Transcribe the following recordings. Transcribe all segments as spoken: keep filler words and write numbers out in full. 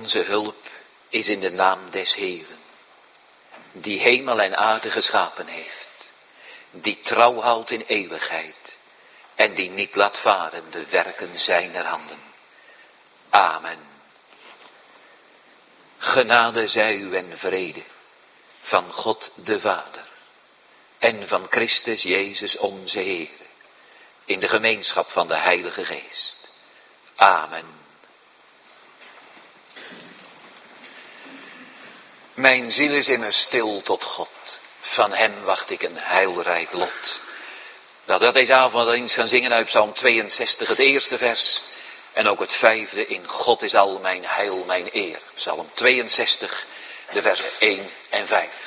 Onze hulp is in de naam des Heeren, die hemel en aarde geschapen heeft, die trouw houdt in eeuwigheid en die niet laat varen de werken zijner handen. Amen. Genade zij u en vrede van God de Vader en van Christus Jezus onze Heer, in de gemeenschap van de Heilige Geest. Amen. Mijn ziel is immers stil tot God, van hem wacht ik een heilrijk lot. Dat we deze avond eens gaan zingen uit Psalm tweeënzestig, het eerste vers. En ook het vijfde, in God is al mijn heil, mijn eer. Psalm tweeënzestig, de versen één en vijf.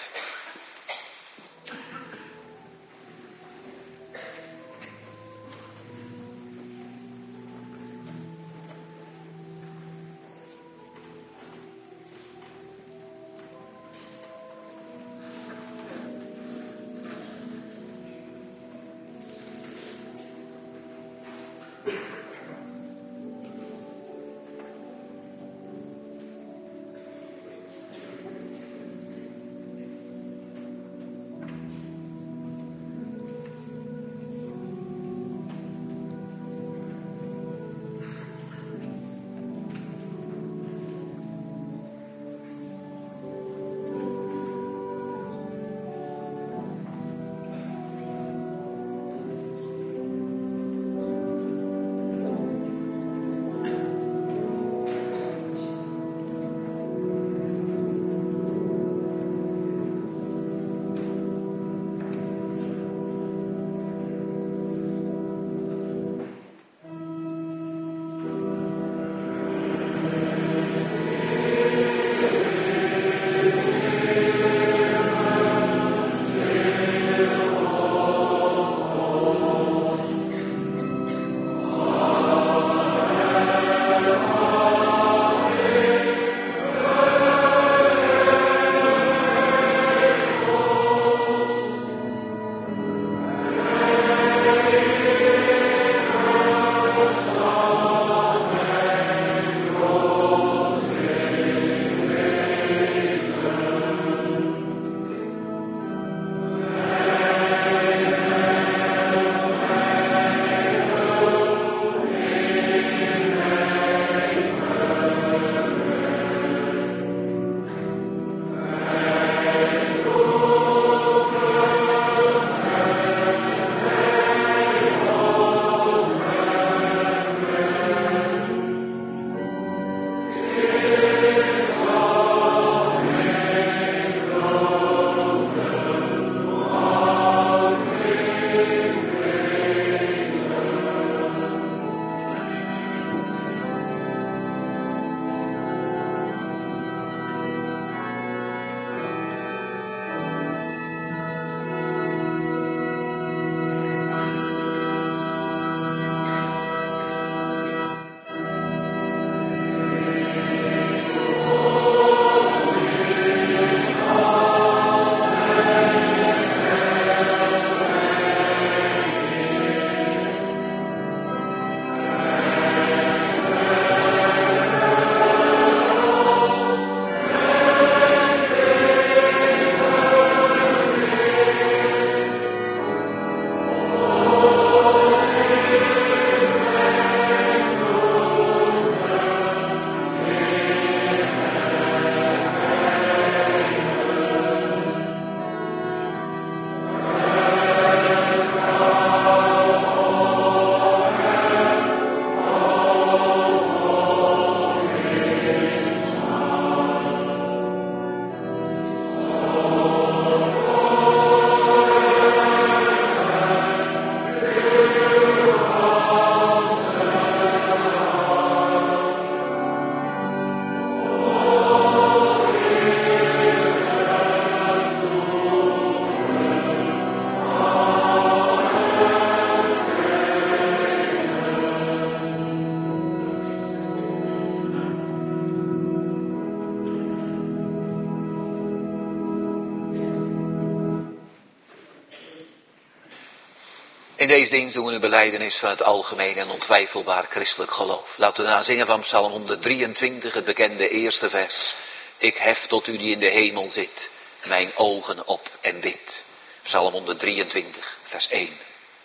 In deze dienst doen we een belijdenis van het algemeen en ontwijfelbaar christelijk geloof. Laten we na zingen van Psalm honderddrieëntwintig, het bekende eerste vers. Ik hef tot u die in de hemel zit, mijn ogen op en bid. Psalm honderddrieëntwintig, vers één.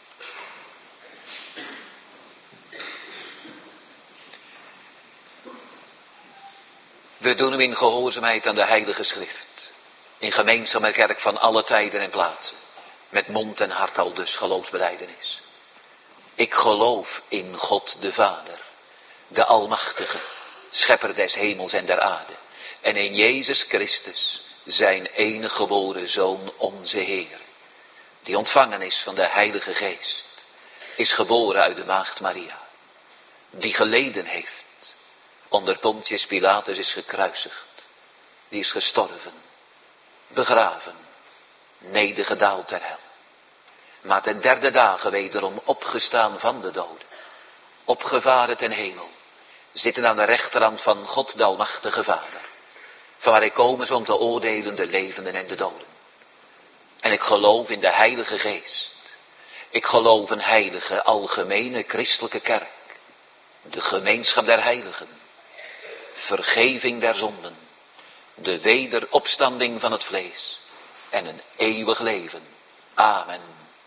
We doen hem in gehoorzaamheid aan de Heilige Schrift. In gemeenschap met kerk van alle tijden en plaatsen. Met mond en hart al dus geloofsbelijdenis. Ik geloof in God de Vader, de Almachtige, Schepper des hemels en der aarde. En in Jezus Christus, zijn enige geboren Zoon, onze Heer. Die ontvangen is van de Heilige Geest. Is geboren uit de Maagd Maria. Die geleden heeft. Onder Pontius Pilatus is gekruisigd. Die is gestorven. Begraven. Nedergedaald ter hel. Maar ten derde dagen wederom opgestaan van de doden. Opgevaren ten hemel. Zitten aan de rechterhand van God de Almachtige Vader. Van waar hij komen is om te oordelen de levenden en de doden. En ik geloof in de Heilige Geest. Ik geloof een heilige, algemene christelijke kerk. De gemeenschap der heiligen. Vergeving der zonden. De wederopstanding van het vlees. En een eeuwig leven. Amen.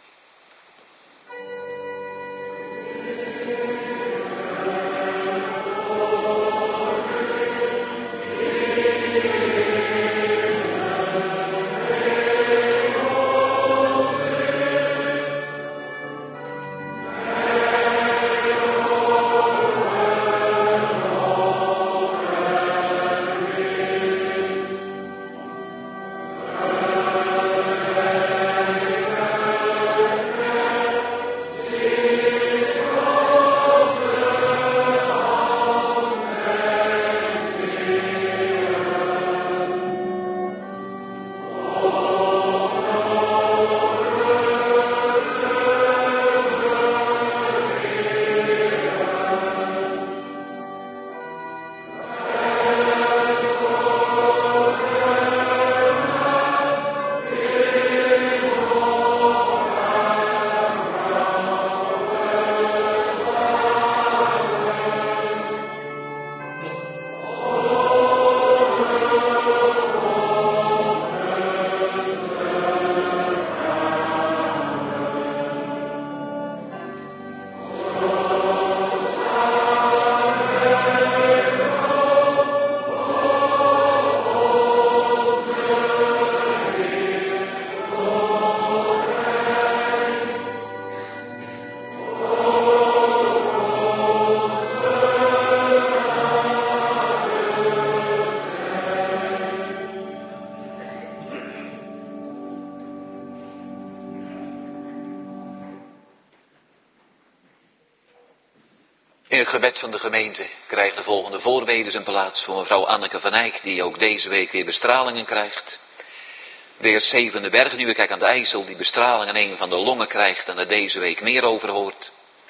In het gebed van de gemeente krijgen de volgende voorbeden zijn plaats voor mevrouw Anneke van Eyck, die ook deze week weer bestralingen krijgt. De heer Zevende Berg, nu ik kijk aan de IJssel, die bestralingen een van de longen krijgt en er deze week meer over hoort.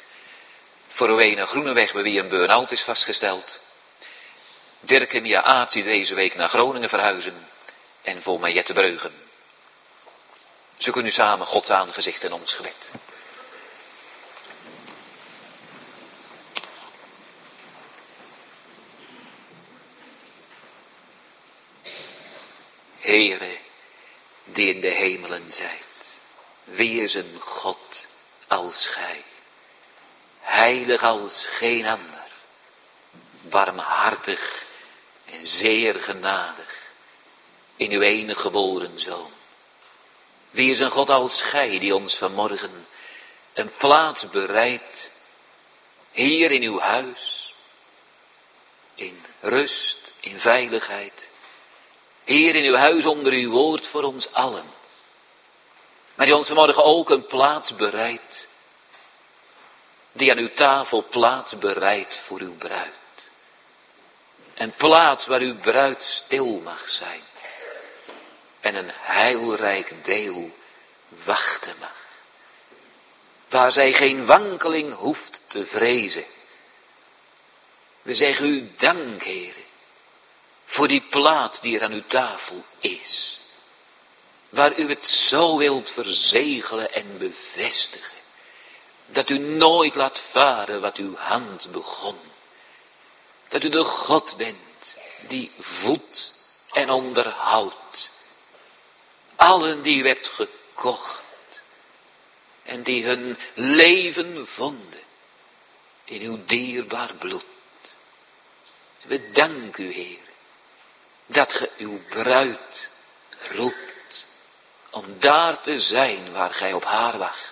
Voor Rowena Groeneweg, bij wie een burn-out is vastgesteld. Dirk en Mia Aarts, die deze week naar Groningen verhuizen. En voor Mariette Breugen. Zoeken nu samen Gods aangezicht in ons gebed. Heere, die in de hemelen zijt, wie is een God als gij? Heilig als geen ander, barmhartig en zeer genadig, in uw enige geboren Zoon. Wie is een God als gij, die ons vanmorgen een plaats bereidt, hier in uw huis, in rust, in veiligheid, hier in uw huis onder uw woord voor ons allen. Maar die ons vanmorgen ook een plaats bereidt. Die aan uw tafel plaats bereidt voor uw bruid. Een plaats waar uw bruid stil mag zijn. En een heilrijk deel wachten mag. Waar zij geen wankeling hoeft te vrezen. We zeggen u dank, Heere. Voor die plaats die er aan uw tafel is. Waar u het zo wilt verzegelen en bevestigen. Dat u nooit laat varen wat uw hand begon. Dat u de God bent die voedt en onderhoudt. Allen die u hebt gekocht. En die hun leven vonden in uw dierbaar bloed. We danken u, Heer, dat ge uw bruid roept om daar te zijn waar gij op haar wacht.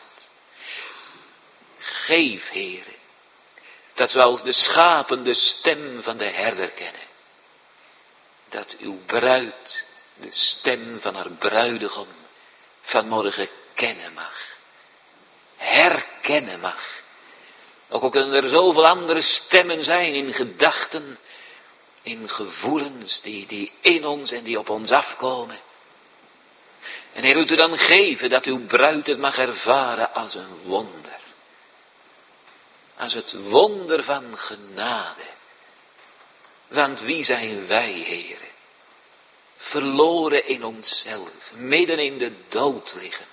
Geef, Heer, dat zoals de schapen de stem van de herder kennen, dat uw bruid de stem van haar bruidegom vanmorgen kennen mag. Herkennen mag. Ook al kunnen er zoveel andere stemmen zijn in gedachten, in gevoelens die, die in ons en die op ons afkomen. En Heer, wilt u dan geven dat uw bruid het mag ervaren als een wonder. Als het wonder van genade. Want wie zijn wij, Heer? Verloren in onszelf, midden in de dood liggend.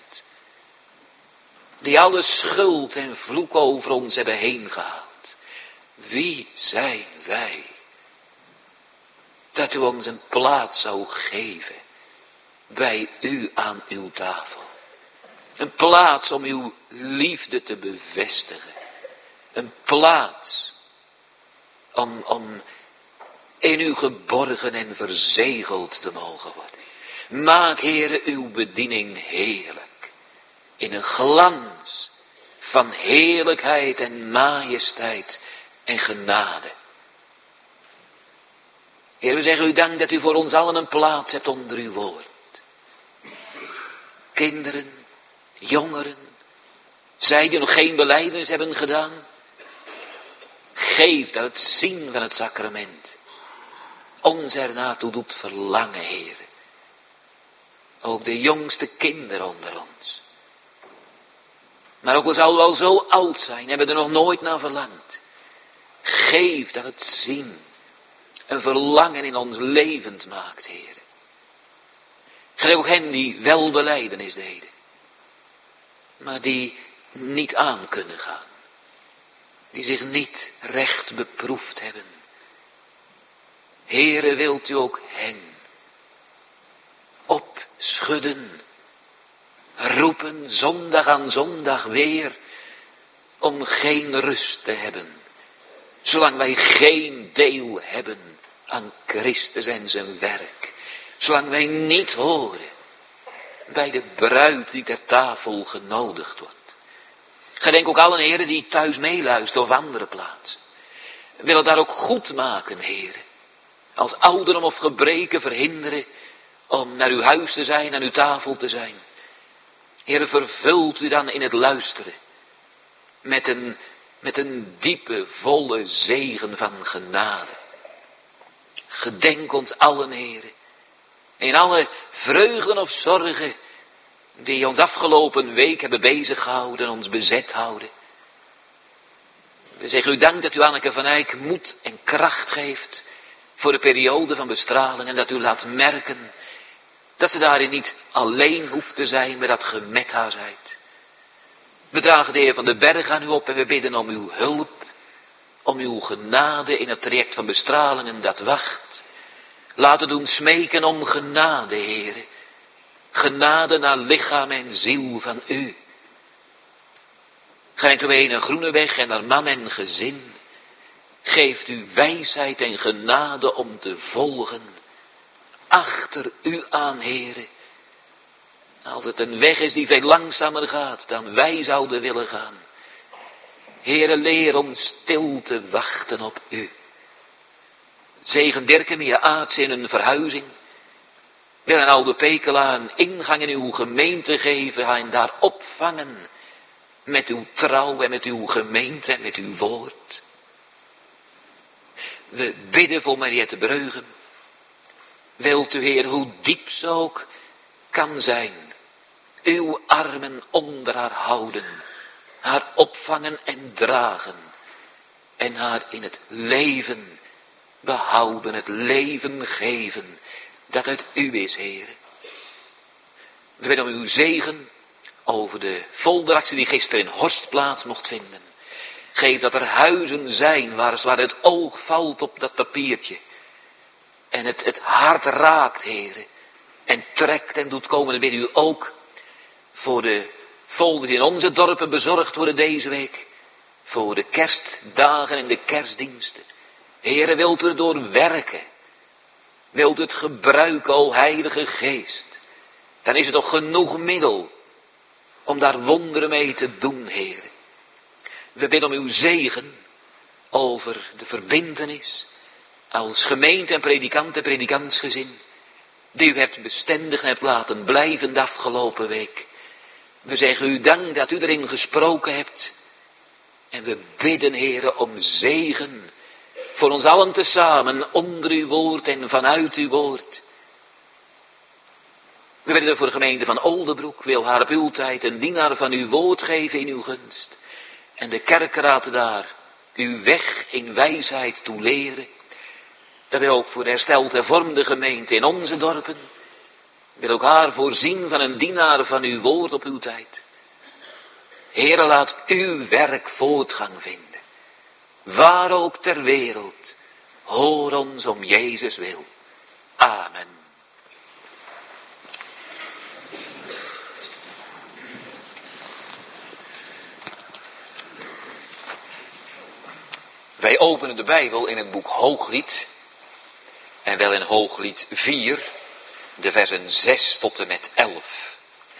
Die alle schuld en vloek over ons hebben heen gehaald. Wie zijn wij? Dat u ons een plaats zou geven bij u aan uw tafel. Een plaats om uw liefde te bevestigen. Een plaats om, om in u geborgen en verzegeld te mogen worden. Maak, Heere, uw bediening heerlijk. In een glans van heerlijkheid en majesteit en genade. Heer, we zeggen u dank dat u voor ons allen een plaats hebt onder uw woord. Kinderen, jongeren, zij die nog geen belijdenis hebben gedaan. Geef dat het zien van het sacrament ons ernaar toe doet verlangen, Heer. Ook de jongste kinderen onder ons. Maar ook al zouden we al zo oud zijn, hebben we er nog nooit naar verlangd. Geef dat het zien een verlangen in ons levend maakt, Heer. Gelijk ook hen die wel belijdenis deden, maar die niet aan kunnen gaan. Die zich niet recht beproefd hebben. Heere, wilt u ook hen opschudden, roepen zondag aan zondag weer, om geen rust te hebben, zolang wij geen deel hebben aan Christus en zijn werk, zolang wij niet horen bij de bruid die ter tafel genodigd wordt. Gedenk ook allen, heren, die thuis meeluisteren of andere plaatsen. Wil het daar ook goed maken, heren. Als ouderdom of gebreken verhinderen om naar uw huis te zijn, aan uw tafel te zijn. Heren, vervult u dan in het luisteren met een, met een diepe, volle zegen van genade. Gedenk ons allen, heren, in alle vreugden of zorgen die ons afgelopen week hebben bezig gehouden en ons bezet houden. We zeggen u dank dat u Anneke van Eyck moed en kracht geeft voor de periode van bestraling en dat u laat merken dat ze daarin niet alleen hoeft te zijn, maar dat ge met haar zijt. We dragen de Heer van de Berg aan u op en we bidden om uw hulp, om uw genade in het traject van bestralingen dat wacht. Laten doen smeken om genade, Heere. Genade naar lichaam en ziel van u. Gelijk u heen een groene weg en naar man en gezin. Geeft u wijsheid en genade om te volgen. Achter u aan, Heere. Als het een weg is die veel langzamer gaat dan wij zouden willen gaan. Heere, leer ons stil te wachten op u. Zegen Dirk en Mia Aarts in een verhuizing. Wil een oude Pekela een ingang in uw gemeente geven, en daar opvangen met uw trouw en met uw gemeente en met uw woord. We bidden voor Mariette Breugem. Wilt u, Heer, hoe diep ze ook kan zijn, uw armen onder haar houden, haar opvangen en dragen en haar in het leven behouden, het leven geven dat uit u is, Heer. We bidden om uw zegen over de folderactie die gisteren in Horst plaats mocht vinden. Geef dat er huizen zijn waar, waar het oog valt op dat papiertje. En het, het hart raakt, heren. En trekt en doet komen. En bid u ook voor de folders in onze dorpen bezorgd worden deze week. Voor de kerstdagen en de kerstdiensten. Heren, wilt u erdoor werken. Wilt u het gebruiken, o Heilige Geest. Dan is er toch genoeg middel om daar wonderen mee te doen, heren. We bidden om uw zegen over de verbintenis als gemeente en predikant en predikantsgezin, die u hebt bestendig en hebt laten blijven de afgelopen week. We zeggen u dank dat u erin gesproken hebt. En we bidden, heren, om zegen voor ons allen tezamen onder uw woord en vanuit uw woord. We bidden voor de gemeente van Oldebroek, wil haar op uw tijd een dienaar van uw woord geven in uw gunst. En de kerkraad daar uw weg in wijsheid toe leren. Dat wil ook voor de hersteld hervormde gemeente in onze dorpen. Wil ook haar voorzien van een dienaar van uw woord op uw tijd. Heere, laat uw werk voortgang vinden. Waar ook ter wereld. Hoor ons om Jezus wil. Amen. Wij openen de Bijbel in het boek Hooglied. En wel in Hooglied vier, de versen zes tot en met elf.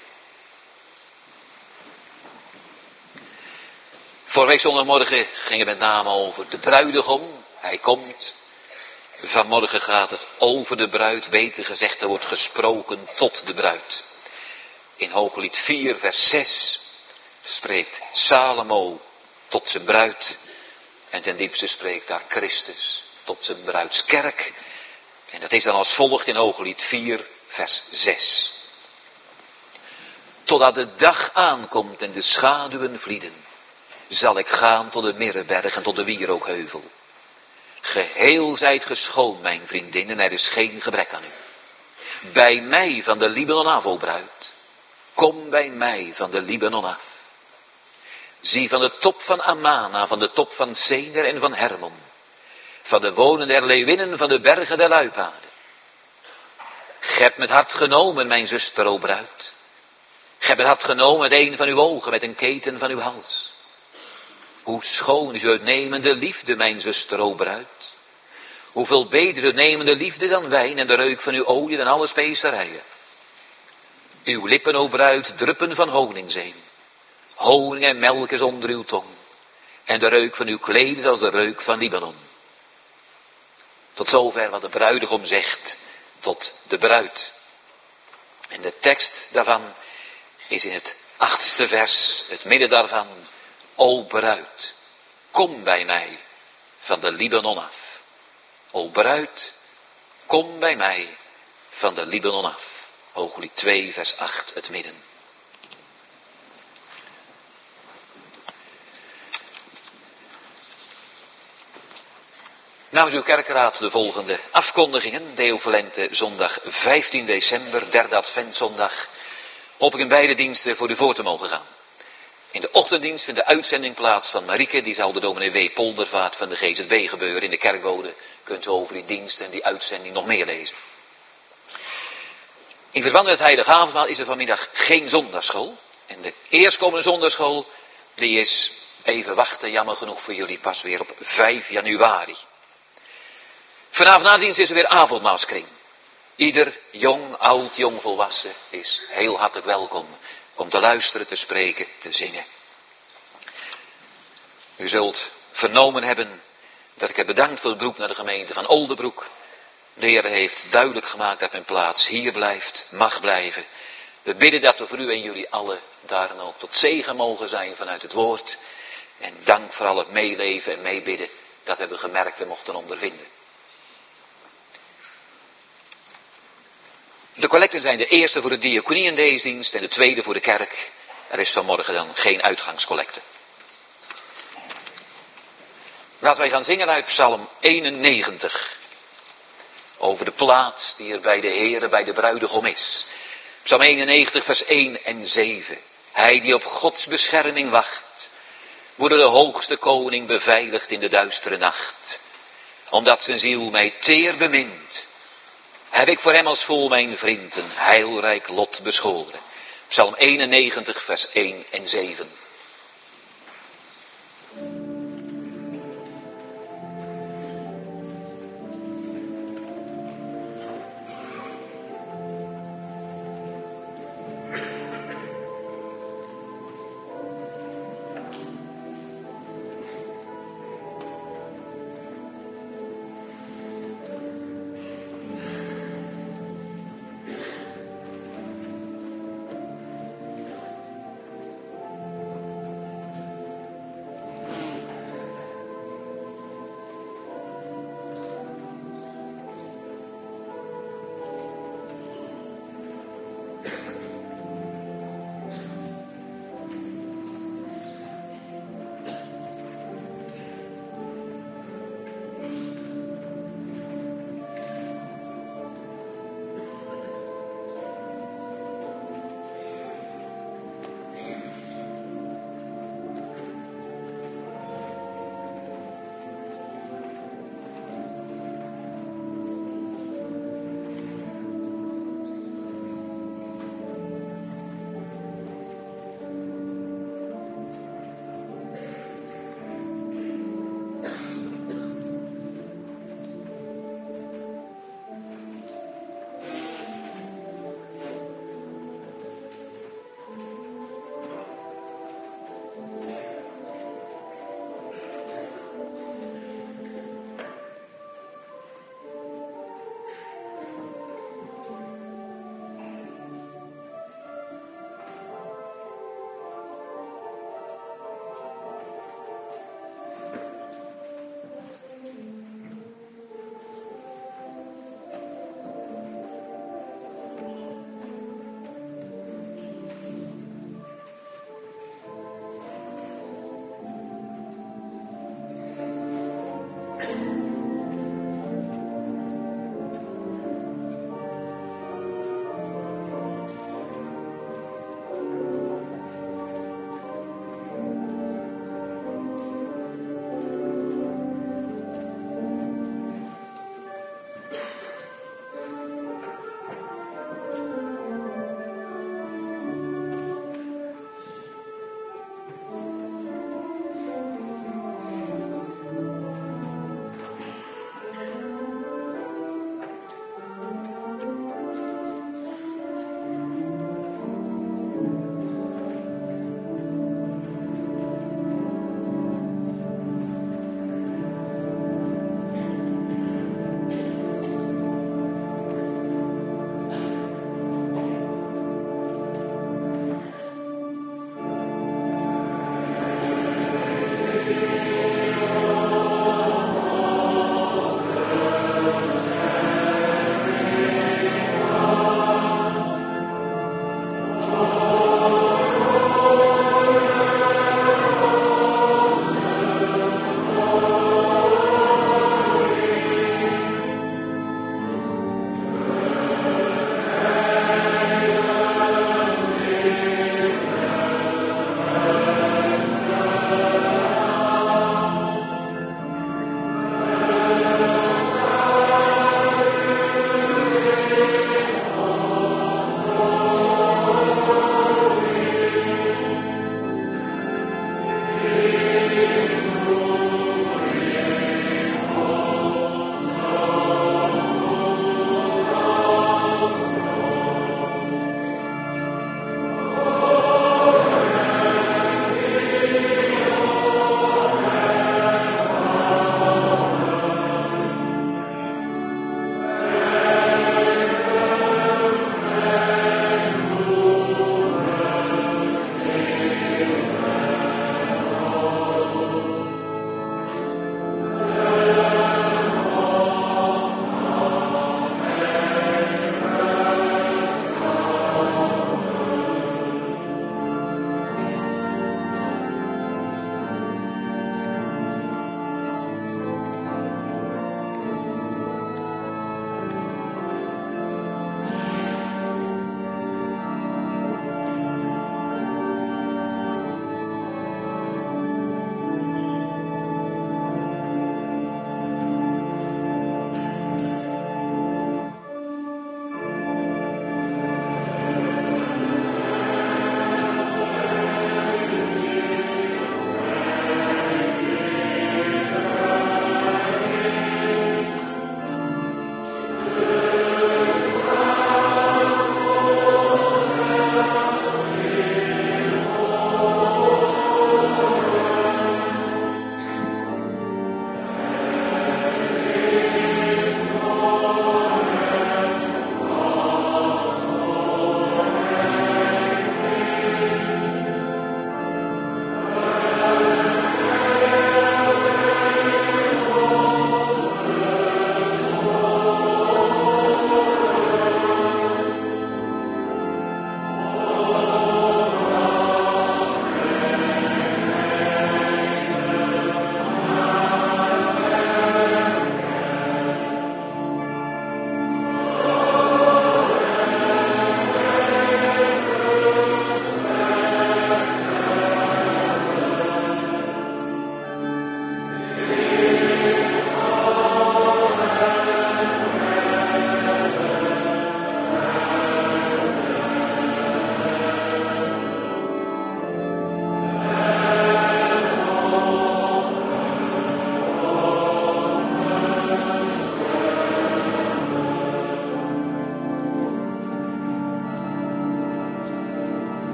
Vorige week zondagmorgen ging het met name over de bruidegom. Hij komt. Vanmorgen gaat het over de bruid. Beter gezegd, er wordt gesproken tot de bruid. In Hooglied vier, vers zes spreekt Salomo tot zijn bruid. En ten diepste spreekt daar Christus tot zijn bruidskerk. En dat is dan als volgt in Hooglied vier, vers zes. Totdat de dag aankomt en de schaduwen vlieden, zal ik gaan tot de Mirreberg en tot de Wierookheuvel. Geheel zijt geschoon, mijn vriendinnen, er is geen gebrek aan u. Bij mij van de Libanon af, o bruid, kom bij mij van de Libanon af. Zie van de top van Amana, van de top van Sener en van Hermon, van de wonen der leeuwinnen, van de bergen der luipaarden. Gij hebt met hart genomen, mijn zuster, o bruid. Gij hebt met hart genomen met een van uw ogen, met een keten van uw hals. Hoe schoon is uw uitnemende liefde, mijn zuster, o bruid. Hoeveel beter is uw uitnemende liefde dan wijn en de reuk van uw olie dan alle specerijen. Uw lippen, o bruid, druppen van honingzeem. Honing en melk is onder uw tong. En de reuk van uw kleding is als de reuk van Libanon. Tot zover wat de bruidegom zegt tot de bruid. En de tekst daarvan is in het achtste vers, het midden daarvan. O bruid, kom bij mij van de Libanon af. O bruid, kom bij mij van de Libanon af. Hooglied twee, vers acht, het midden. Namens uw kerkraad de volgende afkondigingen. Deo Volente, zondag vijftien december, derde adventszondag. Hoop ik in beide diensten voor u voor te mogen gaan. In de ochtenddienst vindt de uitzending plaats van Marieke. Die zal de dominee W. Poldervaart van de G Z B gebeuren. In de kerkbode kunt u over die dienst en die uitzending nog meer lezen. In verband met het heilige avondmaal is er vanmiddag geen zondagschool. En de eerstkomende zondagschool, die is, even wachten, jammer genoeg voor jullie, pas weer op vijf januari. Vanavond na de dienst is er weer avondmaalskring. Ieder jong, oud, jong volwassen is heel hartelijk welkom om te luisteren, te spreken, te zingen. U zult vernomen hebben dat ik heb bedankt voor het beroep naar de gemeente van Oldebroek. De Heer heeft duidelijk gemaakt dat mijn plaats hier blijft, mag blijven. We bidden dat we voor u en jullie allen daar dan ook tot zegen mogen zijn vanuit het woord. En dank voor al het meeleven en meebidden dat we hebben gemerkt en mochten ondervinden. De collecten zijn de eerste voor de diaconie en deze dienst en de tweede voor de kerk. Er is vanmorgen dan geen uitgangscollecte. Laten wij gaan zingen uit Psalm eenennegentig. Over de plaats die er bij de Heere, bij de bruidegom is. Psalm eenennegentig vers één en zeven. Hij Hij die op Gods bescherming wacht, wordt door de hoogste koning beveiligd in de duistere nacht. Omdat zijn ziel mij teer bemint, heb ik voor hem als vol mijn vriend een heilrijk lot beschoren. Psalm eenennegentig, vers één en zeven.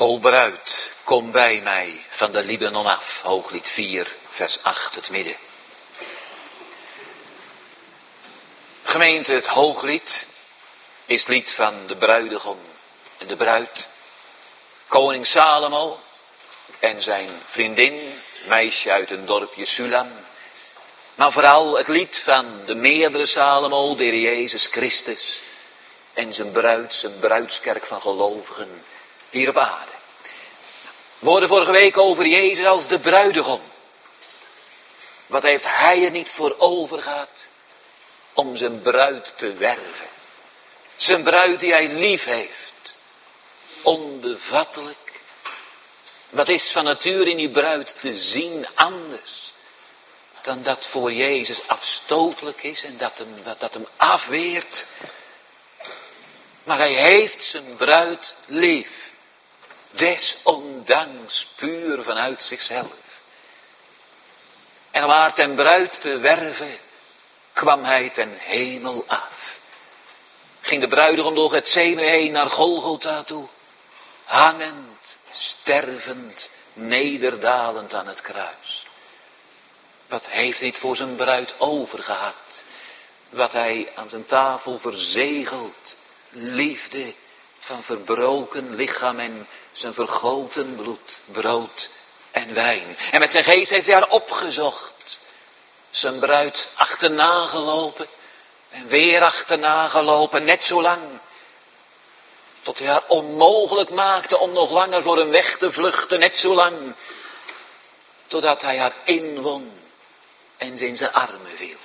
O bruid, kom bij mij van de Libanon af. Hooglied vier, vers acht, het midden. Gemeente, het Hooglied is het lied van de bruidegom en de bruid. Koning Salomo en zijn vriendin, meisje uit een dorpje Sulam. Maar vooral het lied van de meerdere Salomo, de Heer Jezus Christus. En zijn bruid, zijn bruidskerk van gelovigen hier op aarde. We hoorden vorige week over Jezus als de bruidegom. Wat heeft hij er niet voor over gehad om zijn bruid te werven. Zijn bruid die hij lief heeft. Onbevattelijk. Wat is van nature in die bruid te zien anders dan dat voor Jezus afstotelijk is en dat hem, dat, dat hem afweert. Maar hij heeft zijn bruid lief. Desondanks puur vanuit zichzelf. En om haar ten bruid te werven, kwam hij ten hemel af. Ging de bruidegom door Getsemane heen naar Golgotha toe. Hangend, stervend, nederdalend aan het kruis. Wat heeft hij niet voor zijn bruid overgehad. Wat hij aan zijn tafel verzegelt. Liefde van verbroken lichaam en zijn vergoten bloed, brood en wijn. En met zijn geest heeft hij haar opgezocht. Zijn bruid achterna gelopen en weer achterna gelopen, net zo lang. Tot hij haar onmogelijk maakte om nog langer voor hem weg te vluchten, net zo lang. Totdat hij haar inwon en ze in zijn armen viel.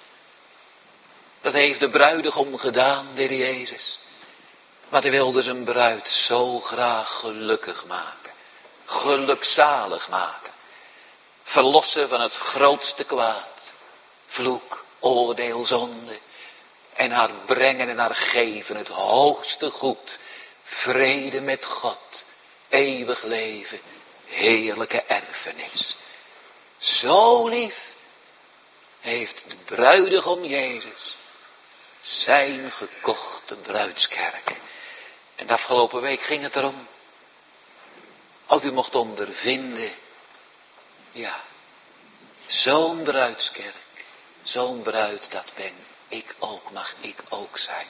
Dat heeft de bruidegom gedaan, de Heer Jezus. Want hij wilde zijn bruid zo graag gelukkig maken. Gelukzalig maken. Verlossen van het grootste kwaad. Vloek, oordeel, zonde. En haar brengen en haar geven het hoogste goed. Vrede met God. Eeuwig leven. Heerlijke erfenis. Zo lief heeft de bruidegom Jezus zijn gekochte bruidskerk. En de afgelopen week ging het erom. Of u mocht ondervinden. Ja. Zo'n bruidskerk. Zo'n bruid dat ben ik ook. Mag ik ook zijn.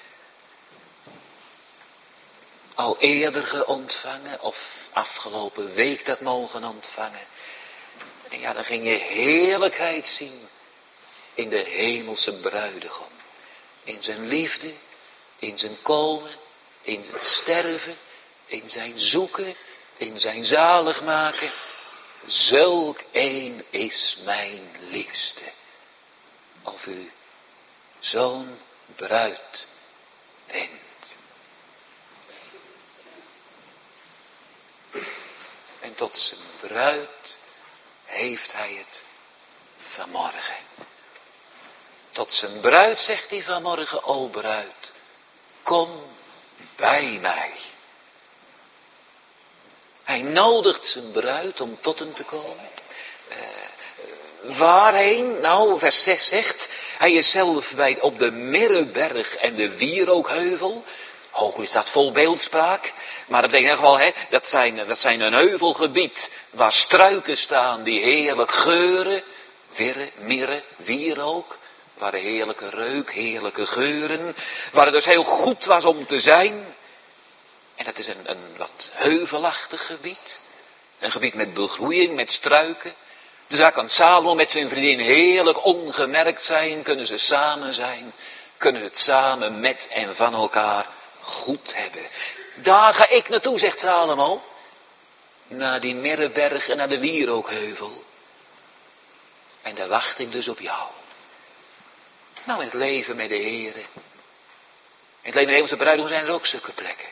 Al eerder geontvangen. Of afgelopen week dat mogen ontvangen. En ja, dan ging je heerlijkheid zien. In de hemelse bruidegom. In zijn liefde. In zijn komen. In zijn sterven. In zijn zoeken. In zijn zalig maken. Zulk een is mijn liefste. Of u zo'n bruid bent. En tot zijn bruid heeft hij het vanmorgen. Tot zijn bruid zegt hij vanmorgen, o bruid, kom bij mij. Hij nodigt zijn bruid om tot hem te komen. Uh, waarheen? Nou, vers zes zegt, hij is zelf bij, op de Mirreberg en de Wierookheuvel. Hooglied staat vol beeldspraak. Maar dat betekent in ieder geval, hè, dat, zijn, dat zijn een heuvelgebied waar struiken staan die heerlijk geuren. Wirre, mirre, wierook. Waar heerlijke reuk, heerlijke geuren. Waar het dus heel goed was om te zijn. En dat is een, een wat heuvelachtig gebied. Een gebied met begroeiing, met struiken. Dus daar kan Salomo met zijn vriendin heerlijk ongemerkt zijn. Kunnen ze samen zijn. Kunnen ze het samen met en van elkaar goed hebben. Daar ga ik naartoe, zegt Salomo. Naar die Mirreberg en naar de Wierookheuvel. En daar wacht ik dus op jou. Nou, in het leven met de Heer. In het leven met de hemelse bruidegom zijn er ook zulke plekken.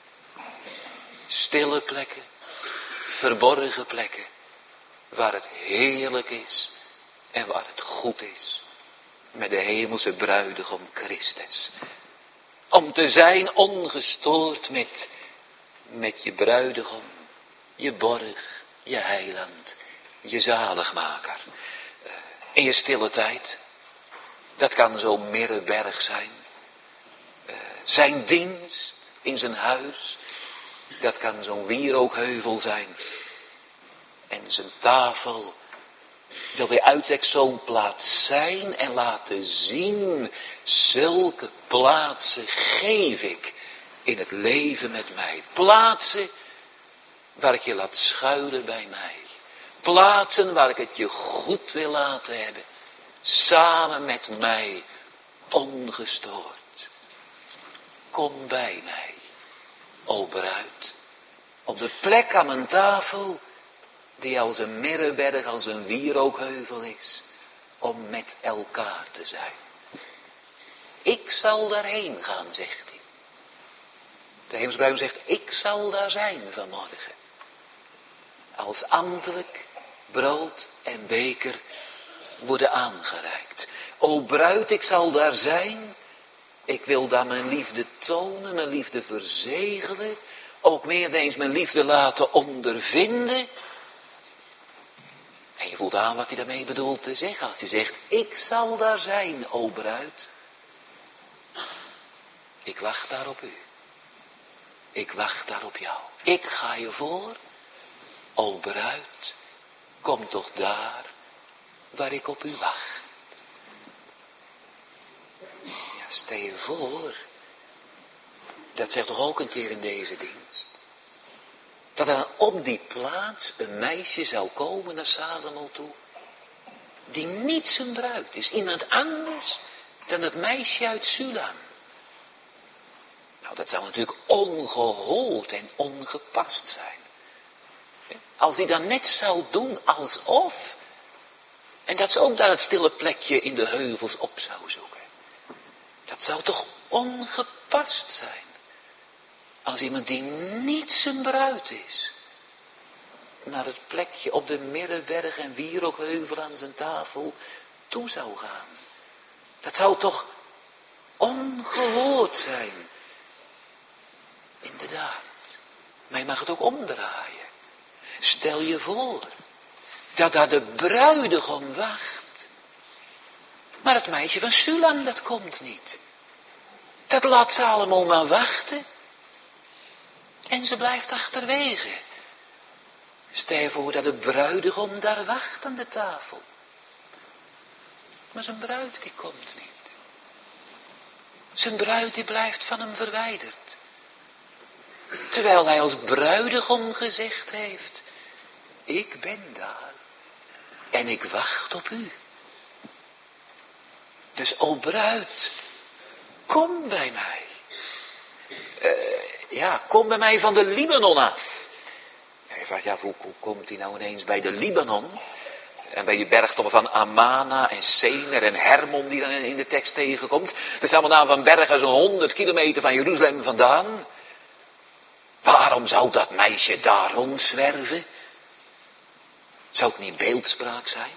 Stille plekken. Verborgen plekken. Waar het heerlijk is. En waar het goed is. Met de hemelse bruidegom Christus. Om te zijn ongestoord met, met je bruidegom. Je borg. Je heiland. Je zaligmaker. In je stille tijd. Dat kan zo'n Mirreberg zijn. Uh, zijn dienst in zijn huis. Dat kan zo'n wierookheuvel zijn. En zijn tafel wil bij uitstek zo'n plaats zijn en laten zien. Zulke plaatsen geef ik in het leven met mij. Plaatsen waar ik je laat schuilen bij mij. Plaatsen waar ik het je goed wil laten hebben. Samen met mij, ongestoord. Kom bij mij, o bruid, op de plek aan mijn tafel, die als een mirreberg, als een wierookheuvel is, om met elkaar te zijn. Ik zal daarheen gaan, zegt hij. De hemelsbruid zegt, ik zal daar zijn vanmorgen. Als ambtelijk brood en beker worden aangereikt. O bruid, ik zal daar zijn. Ik wil daar mijn liefde tonen, mijn liefde verzegelen. Ook meer eens mijn liefde laten ondervinden. En je voelt aan wat hij daarmee bedoelt te zeggen. Als hij zegt, ik zal daar zijn, o bruid. Ik wacht daar op u. Ik wacht daar op jou. Ik ga je voor. O bruid, kom toch daar waar ik op u wacht. Ja, stel je voor. Dat zegt toch ook een keer in deze dienst. Dat er dan op die plaats een meisje zou komen naar Salomo toe. Die niet zijn bruid is. Iemand anders dan het meisje uit Sulam. Nou, dat zou natuurlijk ongehoord en ongepast zijn. Als hij dan net zou doen alsof. En dat ze ook daar het stille plekje in de heuvels op zou zoeken. Dat zou toch ongepast zijn. Als iemand die niet zijn bruid is. Naar het plekje op de Mirreberg en wierookheuvel aan zijn tafel toe zou gaan. Dat zou toch ongehoord zijn. Inderdaad. Maar je mag het ook omdraaien. Stel je voor dat daar de bruidegom wacht. Maar het meisje van Sulam, dat komt niet. Dat laat Salomo maar wachten. En ze blijft achterwege. Stel je voor dat de bruidegom daar wacht aan de tafel. Maar zijn bruid die komt niet. Zijn bruid die blijft van hem verwijderd. Terwijl hij als bruidegom gezegd heeft. Ik ben daar. En ik wacht op u. Dus o bruid. Kom bij mij. Uh, ja, kom bij mij van de Libanon af. Ja, je vraagt, ja, hoe, hoe komt hij nou ineens bij de Libanon? En bij die bergtoppen van Amana en Sener en Hermon die dan in de tekst tegenkomt. Dat is allemaal van bergen zo'n honderd kilometer van Jeruzalem vandaan. Waarom zou dat meisje daar rondzwerven? Zou het niet beeldspraak zijn?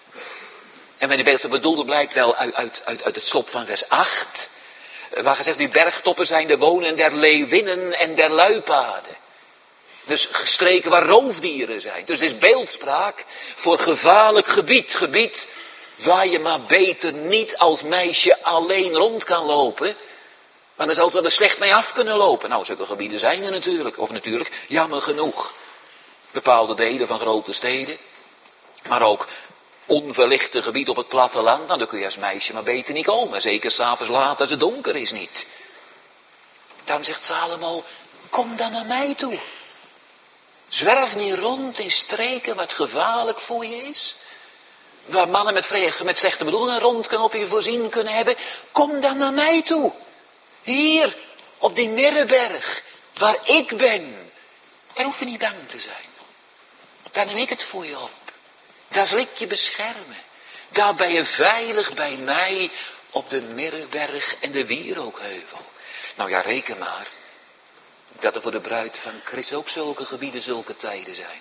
En met die beeldspraak bedoelde blijkt wel uit, uit, uit, uit het slot van vers acht. Waar gezegd, die bergtoppen zijn de wonen der leeuwinnen en der luipaarden. Dus gestreken waar roofdieren zijn. Dus het is beeldspraak voor gevaarlijk gebied. Gebied waar je maar beter niet als meisje alleen rond kan lopen. Maar dan zou het wel er slecht mee af kunnen lopen. Nou, zulke gebieden zijn er natuurlijk. Of natuurlijk, jammer genoeg. Bepaalde delen van grote steden. Maar ook onverlichte gebied op het platteland. Nou, dan kun je als meisje maar beter niet komen. Zeker 's avonds laat als het donker is niet. Daarom zegt Salomo, kom dan naar mij toe. Zwerf niet rond in streken wat gevaarlijk voor je is. Waar mannen met, vrege, met slechte bedoelingen rond kunnen op je voorzien kunnen hebben. Kom dan naar mij toe. Hier, op die Mirreberg, waar ik ben. Daar hoef je niet bang te zijn. Daar neem ik het voor je op. Daar zal ik je beschermen. Daar ben je veilig bij mij op de Mirreberg en de wierookheuvel. Nou ja, reken maar dat er voor de bruid van Christus ook zulke gebieden, zulke tijden zijn.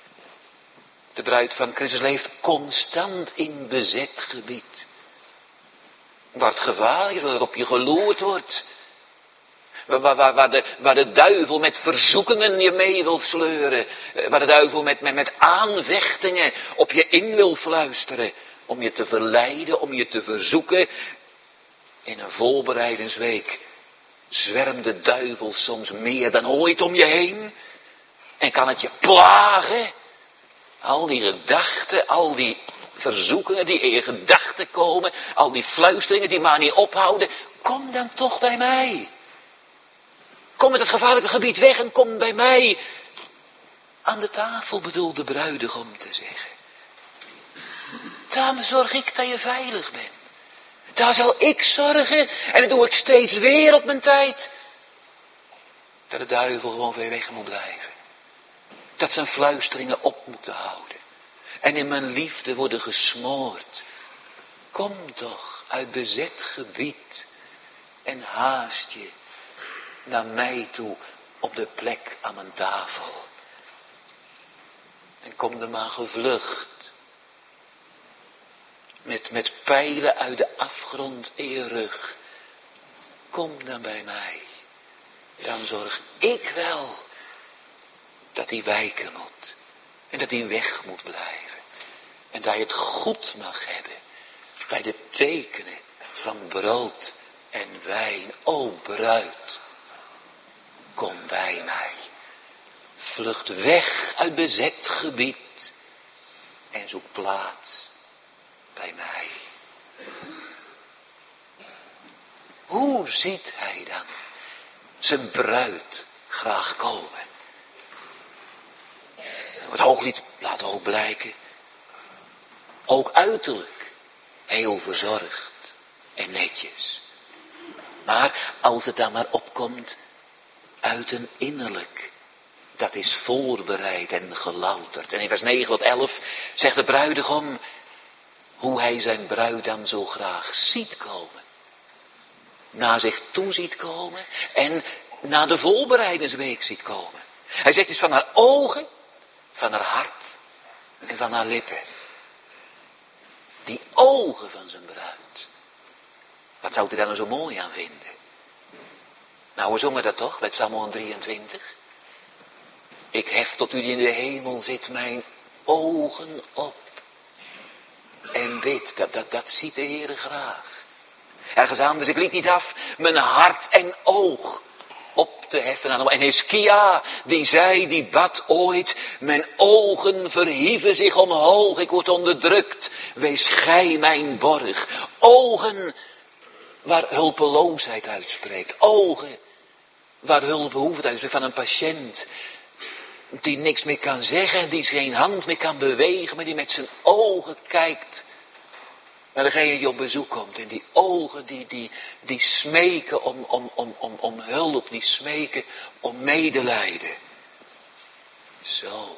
De bruid van Christus leeft constant in bezet gebied. Waar het gevaar is, waar het op je geloerd wordt. Waar, waar, waar, de, waar de duivel met verzoekingen je mee wil sleuren. Waar de duivel met, met, met aanvechtingen op je in wil fluisteren. Om je te verleiden, om je te verzoeken. In een voorbereidingsweek Zwermt de duivel soms meer dan ooit om je heen? En kan het je plagen? Al die gedachten, al die verzoekingen die in je gedachten komen, al die fluisteringen die maar niet ophouden. Kom dan toch bij mij. Kom met het gevaarlijke gebied weg en kom bij mij. Aan de tafel bedoelt de bruidegom te zeggen. Daar zorg ik dat je veilig bent. Daar zal ik zorgen en dat doe ik steeds weer op mijn tijd. Dat de duivel gewoon ver weg moet blijven. Dat zijn fluisteringen op moeten houden. En in mijn liefde worden gesmoord. Kom toch uit bezet gebied en haast je naar mij toe op de plek aan mijn tafel. En kom er maar gevlucht. Met, met pijlen uit de afgrond in je rug. Kom dan bij mij. Dan zorg ik wel dat hij wijken moet. En dat hij weg moet blijven. En dat je het goed mag hebben. Bij de tekenen van brood en wijn. O bruid, kom bij mij. Vlucht weg uit bezet gebied. En zoek plaats bij mij. Hoe ziet hij dan zijn bruid graag komen? Het Hooglied laat ook blijken. Ook uiterlijk heel verzorgd en netjes. Maar als het dan maar opkomt uit een innerlijk. Dat is voorbereid en gelouterd. En in vers negen tot elf zegt de bruidegom hoe hij zijn bruid dan zo graag ziet komen. Naar zich toe ziet komen en naar de voorbereidingsweek ziet komen. Hij zegt iets van haar ogen, van haar hart en van haar lippen. Die ogen van zijn bruid. Wat zou hij daar nou zo mooi aan vinden? Nou, we zongen dat toch bij Psalm drieëntwintig. Ik hef tot u die in de hemel zit mijn ogen op. En bid, dat, dat, dat ziet de Heere graag. Ergens aan, dus ik liet niet af mijn hart en oog op te heffen aan hem. En Hiskia, die zei, die bad ooit, mijn ogen verhieven zich omhoog, ik word onderdrukt. Wees gij mijn borg. Ogen waar hulpeloosheid uitspreekt. Ogen waar hulpbehoefte uitspreekt van een patiënt. Die niks meer kan zeggen, die geen hand meer kan bewegen, maar die met zijn ogen kijkt naar degene die op bezoek komt. En die ogen die, die, die smeken om, om, om, om, om hulp, die smeken om medelijden. Zo.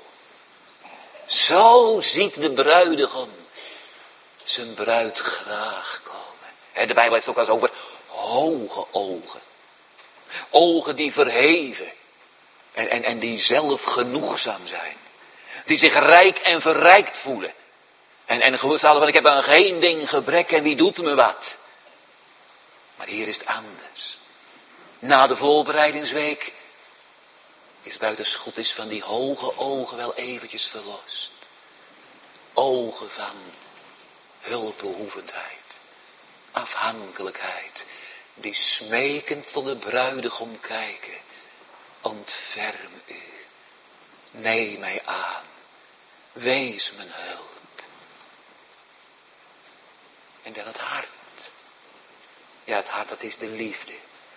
Zo ziet de bruidegom zijn bruid graag komen. De Bijbel heeft het ook wel eens over hoge ogen. Ogen die verheven. En, en, en die zelf genoegzaam zijn. Die zich rijk en verrijkt voelen. En, en gevoeld hadden van ik heb aan geen ding gebrek en wie doet me wat. Maar hier is het anders. Na de voorbereidingsweek is buitensgoed is van die hoge ogen wel eventjes verlost. Ogen van hulpbehoevendheid. Afhankelijkheid. Die smekend tot de bruidegom kijken. Ontferm u. Neem mij aan. Wees mijn hulp. En dan het hart. Ja, het hart, dat is de liefde.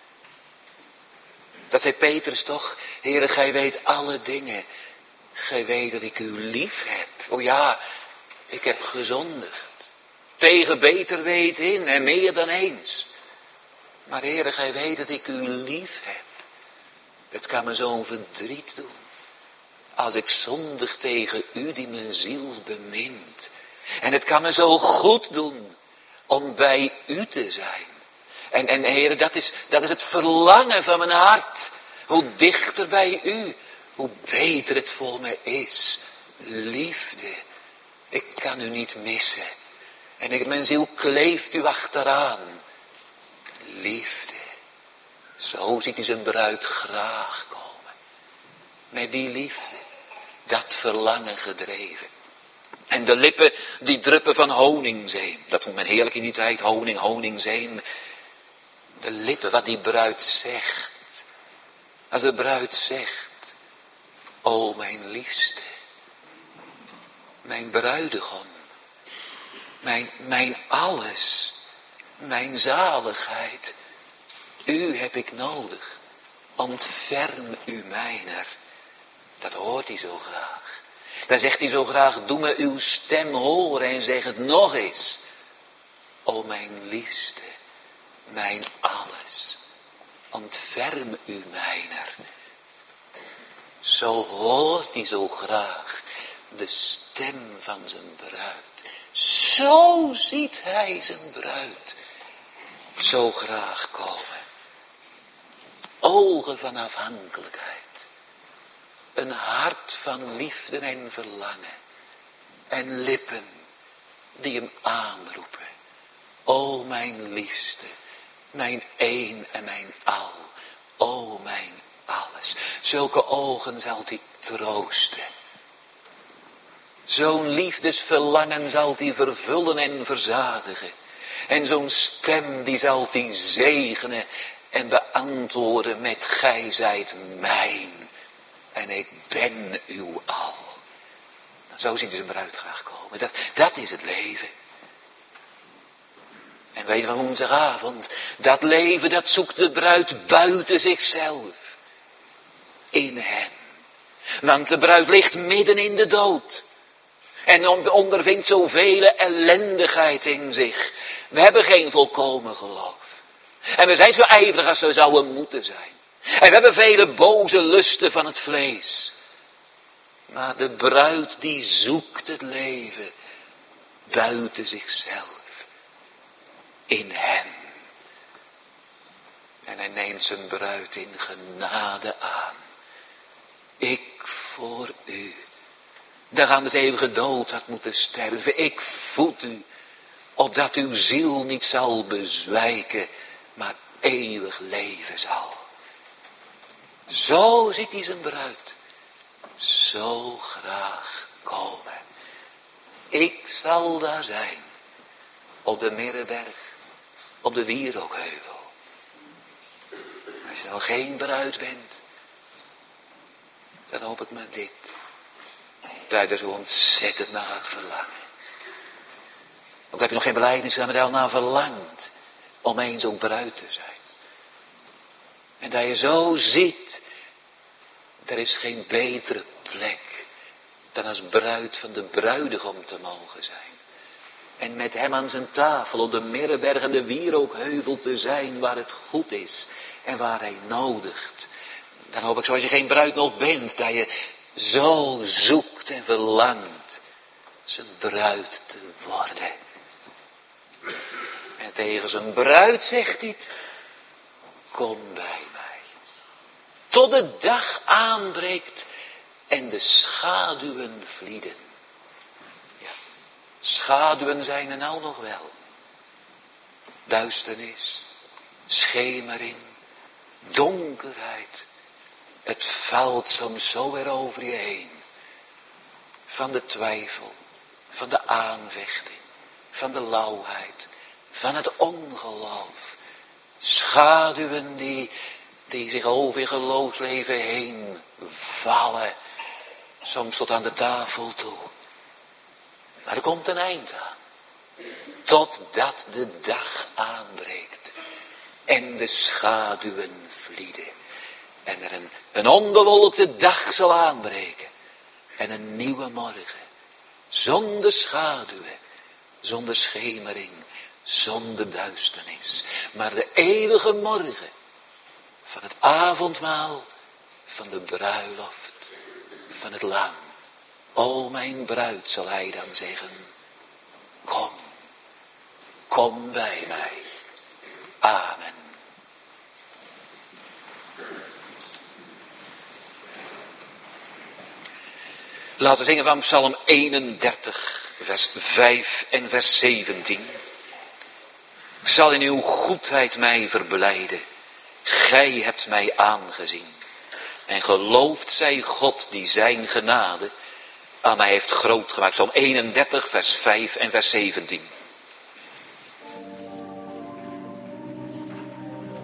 Dat zei Petrus toch. Heere, gij weet alle dingen. Gij weet dat ik u lief heb. O ja, ik heb gezondigd. Tegen beter weten in en meer dan eens. Maar Heere, gij weet dat ik u lief heb. Het kan me zo'n verdriet doen. Als ik zondig tegen u die mijn ziel bemint. En het kan me zo goed doen om bij u te zijn. En, en Heere, dat is, dat is het verlangen van mijn hart. Hoe dichter bij u, hoe beter het voor me is. Liefde, ik kan u niet missen. En ik, mijn ziel kleeft u achteraan. Liefde, zo ziet hij zijn bruid graag komen. Met die liefde, dat verlangen gedreven. En de lippen die druppen van honingzeem. Dat vond men heerlijk in die tijd, honing, honingzeem. De lippen, wat die bruid zegt. Als de bruid zegt, o mijn liefste, mijn bruidegom, mijn, mijn alles, mijn zaligheid, u heb ik nodig, ontferm u mijner. Dat hoort hij zo graag. Dan zegt hij zo graag, doe me uw stem horen en zeg het nog eens. O mijn liefste, mijn alles, ontferm u mijner. Zo hoort hij zo graag de stem van zijn bruid. Zo ziet hij zijn bruid zo graag komen. Ogen van afhankelijkheid. Een hart van liefde en verlangen. En lippen die hem aanroepen. O mijn liefste, mijn een en mijn al. O mijn alles. Zulke ogen zal hij troosten. Zo'n liefdesverlangen zal hij vervullen en verzadigen. En zo'n stem die zal hij zegenen en beantwoorden met gij zijt mijn. En ik ben uw al. Zo ziet hij zijn bruid graag komen. Dat, dat is het leven. En weet je van woensdagavond, dat leven dat zoekt de bruid buiten zichzelf. In hem. Want de bruid ligt midden in de dood. En ondervindt zoveel ellendigheid in zich. We hebben geen volkomen geloof. En we zijn zo ijverig als we zouden moeten zijn. En we hebben vele boze lusten van het vlees. Maar de bruid die zoekt het leven buiten zichzelf. In hem. En hij neemt zijn bruid in genade aan. Ik voor u. Dat aan het eeuwige dood had moeten sterven. Ik voed u. Opdat uw ziel niet zal bezwijken. Maar eeuwig leven zal. Zo ziet hij zijn bruid. Zo graag komen. Ik zal daar zijn. Op de Mirreberg. Op de Wierookheuvel. Als je nou geen bruid bent. Dan hoop ik maar dit. Dat je er zo ontzettend naar gaat verlangen. Ook heb je nog geen belijdenis gedaan, maar daar al naar verlangt. Om eens ook bruid te zijn. En dat je zo ziet. Er is geen betere plek. Dan als bruid van de bruidegom te mogen zijn. En met hem aan zijn tafel op de Mirreberg en de Wierookheuvel te zijn waar het goed is. En waar hij nodigt. Dan hoop ik zoals je geen bruid nog bent. Dat je zo zoekt en verlangt. Zijn bruid te worden. En tegen zijn bruid zegt hij. Kom bij mij. Tot de dag aanbreekt. En de schaduwen vlieden. Schaduwen zijn er nou nog wel. Duisternis, schemering, donkerheid. Het valt soms zo weer over je heen. Van de twijfel, van de aanvechting, van de lauwheid, van het ongeloof. Schaduwen die, die zich over je geloofsleven heen vallen. Soms tot aan de tafel toe. Maar er komt een eind aan. Totdat de dag aanbreekt. En de schaduwen vlieden. En er een, een onbewolkte dag zal aanbreken. En een nieuwe morgen. Zonder schaduwen. Zonder schemering. Zonder duisternis. Maar de eeuwige morgen. Van het avondmaal. Van de bruiloft. Van het lam. O mijn bruid, zal hij dan zeggen. Kom. Kom bij mij. Amen. Laten we zingen van Psalm eenendertig, vers vijf en vers zeventien. Ik zal in uw goedheid mij verblijden. Gij hebt mij aangezien. En geloofd zij God die zijn genade aan mij heeft groot gemaakt. Psalm eenendertig, vers vijf en vers zeventien.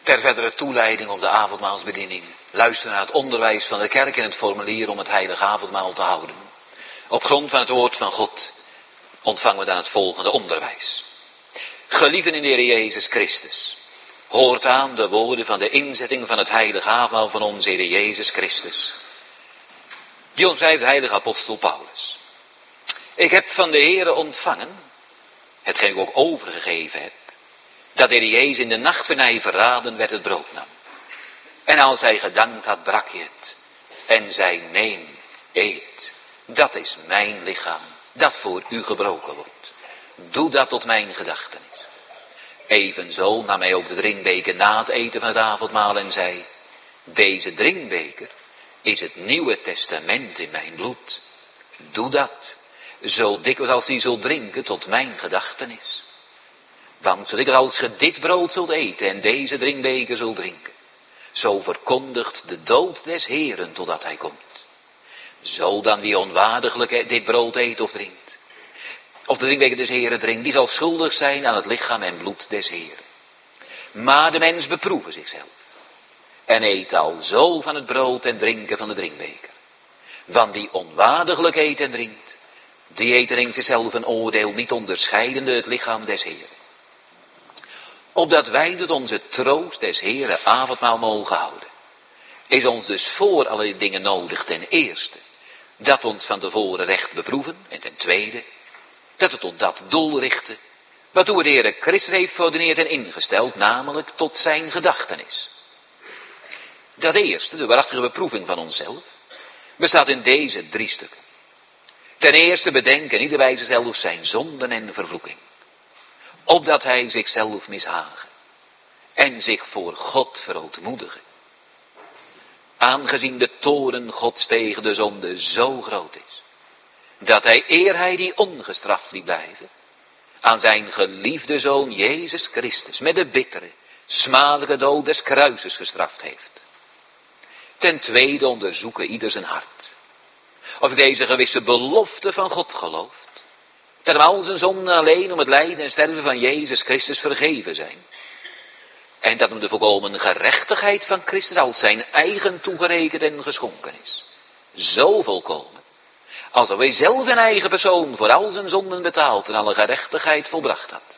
Ter verdere toeleiding op de avondmaalsbediening luister naar het onderwijs van de kerk en het formulier om het heilige avondmaal te houden. Op grond van het woord van God ontvangen we dan het volgende onderwijs. Geliefden in de Heer Jezus Christus, hoort aan de woorden van de inzetting van het heilige avondmaal van onze Heer Jezus Christus. Die omschrijft de heilige apostel Paulus. Ik heb van de Heere ontvangen, hetgeen ik ook overgegeven heb, dat de Heer Jezus in de nacht wanneer hij verraden werd het brood nam. En als hij gedankt had, brak hij het. En zei, neem, eet. Dat is mijn lichaam, dat voor u gebroken wordt. Doe dat tot mijn gedachtenis. Evenzo nam hij ook de drinkbeker na het eten van het avondmaal en zei, deze drinkbeker is het Nieuwe Testament in mijn bloed. Doe dat, zo dikwijls als u zult drinken tot mijn gedachtenis. Want zo dikwijls als ge dit brood zult eten en deze drinkbeker zult drinken, zo verkondigt de dood des Heeren totdat hij komt. Zo dan wie onwaardiglijk dit brood eet of drinkt, of de drinkbeker des Heeren drinkt, die zal schuldig zijn aan het lichaam en bloed des Heeren. Maar de mens beproeven zichzelf en eet al zo van het brood en drinken van de drinkbeker. Want die onwaardiglijk eet en drinkt, die eet en drinkt zichzelf een oordeel, niet onderscheidende het lichaam des Heeren. Opdat wij door onze troost des Heeren avondmaal mogen houden, is ons dus voor alle dingen nodig ten eerste, dat ons van tevoren recht beproeven, en ten tweede, dat we tot dat doel richten, waartoe de Heer Christus heeft verordeneerd en ingesteld, namelijk tot zijn gedachtenis. Dat eerste, de waarachtige beproeving van onszelf, bestaat in deze drie stukken. Ten eerste bedenken ieder bij zichzelf zijn zonden en vervloeking, opdat hij zichzelf mishagen en zich voor God verootmoedigen. Aangezien de toorn Gods tegen de zonde zo groot is, dat hij, eer hij die ongestraft liet blijven, aan zijn geliefde Zoon Jezus Christus met de bittere, smadelijke dood des kruises gestraft heeft. Ten tweede onderzoeken ieder zijn hart, of ik deze gewisse belofte van God gelooft, dat hem al zijn zonden alleen om het lijden en sterven van Jezus Christus vergeven zijn. En dat hem de volkomen gerechtigheid van Christus als zijn eigen toegerekend en geschonken is. Zo volkomen, alsof hij zelf in eigen persoon voor al zijn zonden betaald en alle gerechtigheid volbracht had.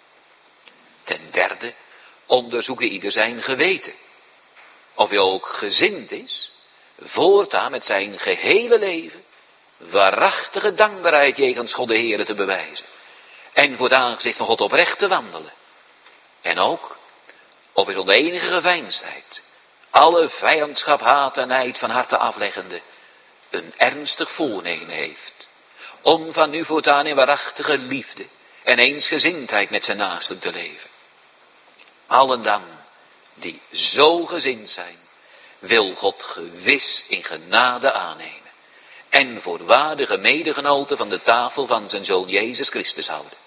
Ten derde, onderzoeken ieder zijn geweten. Of hij ook gezind is, voortaan met zijn gehele leven, waarachtige dankbaarheid jegens God de Heere te bewijzen. En voor het aangezicht van God oprecht te wandelen. En ook, of is onder enige geveinsdheid, alle vijandschap, haat en nijd van harte afleggende, een ernstig voornemen heeft, om van nu voortaan in waarachtige liefde en eensgezindheid met zijn naasten te leven. Allen dan, die zo gezind zijn, wil God gewis in genade aannemen en voor waardige medegenoten van de tafel van zijn Zoon Jezus Christus houden.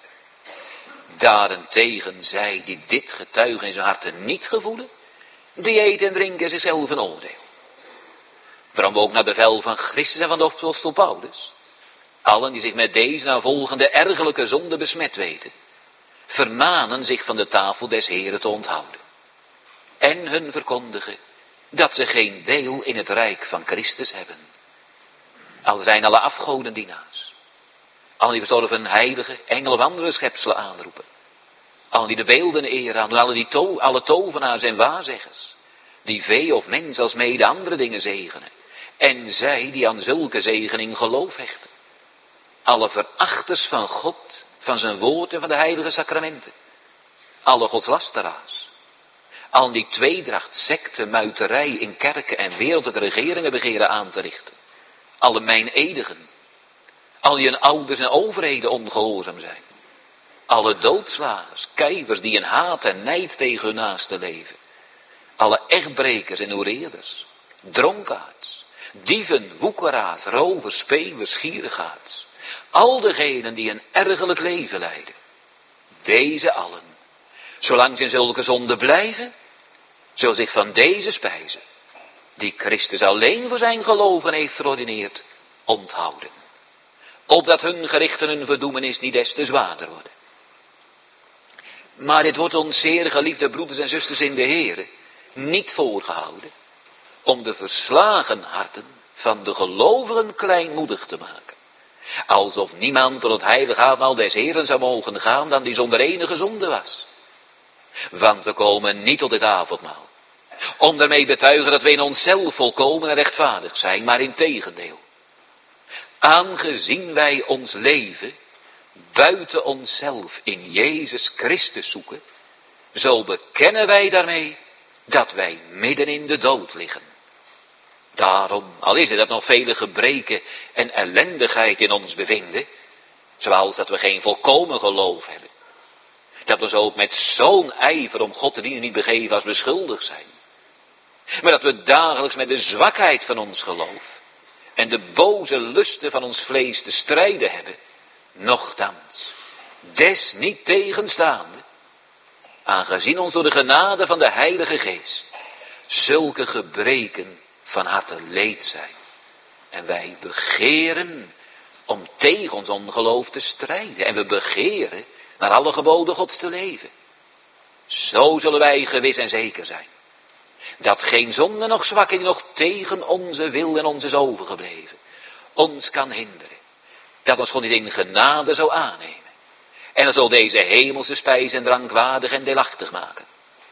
Daarentegen zij die dit getuigen in zijn harten niet gevoelen, die eten en drinken zichzelf een oordeel. Waarom we ook naar bevel van Christus en van de apostel Paulus, allen die zich met deze navolgende ergelijke zonde besmet weten, vermanen zich van de tafel des Heeren te onthouden. En hun verkondigen dat ze geen deel in het rijk van Christus hebben. Al zijn alle afgodendienaars, allen die verstorven heilige, engelen of andere schepselen aanroepen, allen die de beelden eer aan, alle, die to, alle tovenaars en waarzeggers, die vee of mens als mede andere dingen zegenen, en zij die aan zulke zegening geloof hechten. Alle verachters van God, van zijn woord en van de heilige sacramenten, alle godslasteraars, allen die tweedracht, secte, muiterij in kerken en wereldlijke regeringen begeren aan te richten, alle mijnedigen, al die hun ouders en overheden ongehoorzaam zijn, alle doodslagers, kijvers die in haat en nijd tegen hun naasten leven, alle echtbrekers en hoereerders, dronkaards, dieven, woekeraars, rovers, spelers, gierigaards, al degenen die een ergerlijk leven leiden, deze allen, zolang ze in zulke zonde blijven, zullen zich van deze spijzen, die Christus alleen voor zijn geloven heeft verordineerd, onthouden. Opdat hun gerichten hun verdoemenis niet des te zwaarder worden. Maar dit wordt ons, zeer geliefde broeders en zusters in de Heere, niet voorgehouden om de verslagen harten van de gelovigen kleinmoedig te maken. Alsof niemand tot het heilige avondmaal des Heeren zou mogen gaan dan die zonder enige zonde was. Want we komen niet tot dit avondmaal om daarmee betuigen dat we in onszelf volkomen en rechtvaardig zijn, maar in tegendeel. Aangezien wij ons leven buiten onszelf in Jezus Christus zoeken, zo bekennen wij daarmee dat wij midden in de dood liggen. Daarom, al is het dat nog vele gebreken en ellendigheid in ons bevinden, zoals dat we geen volkomen geloof hebben, dat we zo ook met zo'n ijver om God te dienen niet begeven als beschuldigd zijn, maar dat we dagelijks met de zwakheid van ons geloof en de boze lusten van ons vlees te strijden hebben, nochtans, desniettegenstaande, aangezien ons door de genade van de Heilige Geest zulke gebreken van harte leed zijn. En wij begeren om tegen ons ongeloof te strijden. En we begeren naar alle geboden Gods te leven. Zo zullen wij gewis en zeker zijn. Dat geen zonde nog zwakke die nog tegen onze wil en ons is overgebleven, ons kan hinderen. Dat ons gewoon niet in genade zou aannemen. En dan zal deze hemelse spijs en drank waardig en deelachtig maken.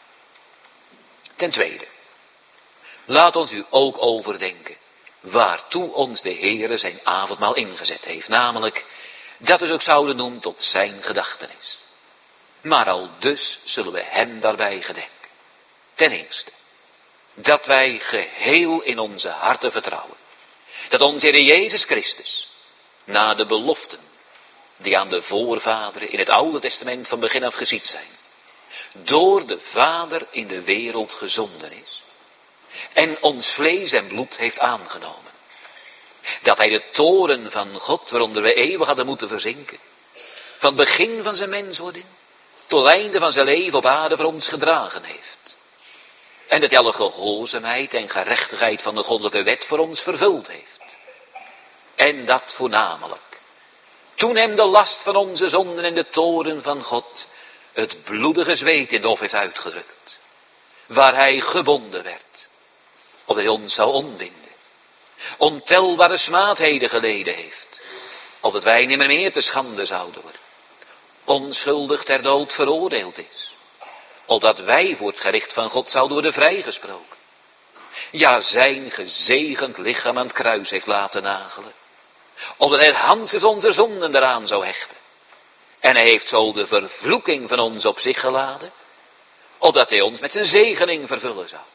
Ten tweede, laat ons u ook overdenken waartoe ons de Heere zijn avondmaal ingezet heeft. Namelijk, dat we ook zouden noemen tot zijn gedachtenis. Maar al dus zullen we hem daarbij gedenken. Ten eerste, dat wij geheel in onze harten vertrouwen. Dat onze Heer Jezus Christus, na de beloften die aan de voorvaderen in het Oude Testament van begin af gezied zijn, door de Vader in de wereld gezonden is en ons vlees en bloed heeft aangenomen. Dat hij de toorn van God, waaronder we eeuwig hadden moeten verzinken, van het begin van zijn menswording tot het einde van zijn leven op aarde voor ons gedragen heeft. En dat hij alle gehoorzaamheid en gerechtigheid van de goddelijke wet voor ons vervuld heeft. En dat voornamelijk, toen hem de last van onze zonden en de toorn van God het bloedige zweet in de hof heeft uitgedrukt, waar hij gebonden werd, opdat hij ons zou ontbinden, ontelbare smaadheden geleden heeft, opdat wij nimmer meer te schande zouden worden, onschuldig ter dood veroordeeld is, opdat wij voor het gericht van God zouden worden vrijgesproken, ja, zijn gezegend lichaam aan het kruis heeft laten nagelen, opdat hij het handschrift onze zonden eraan zou hechten. En hij heeft zo de vervloeking van ons op zich geladen, opdat hij ons met zijn zegening vervullen zou.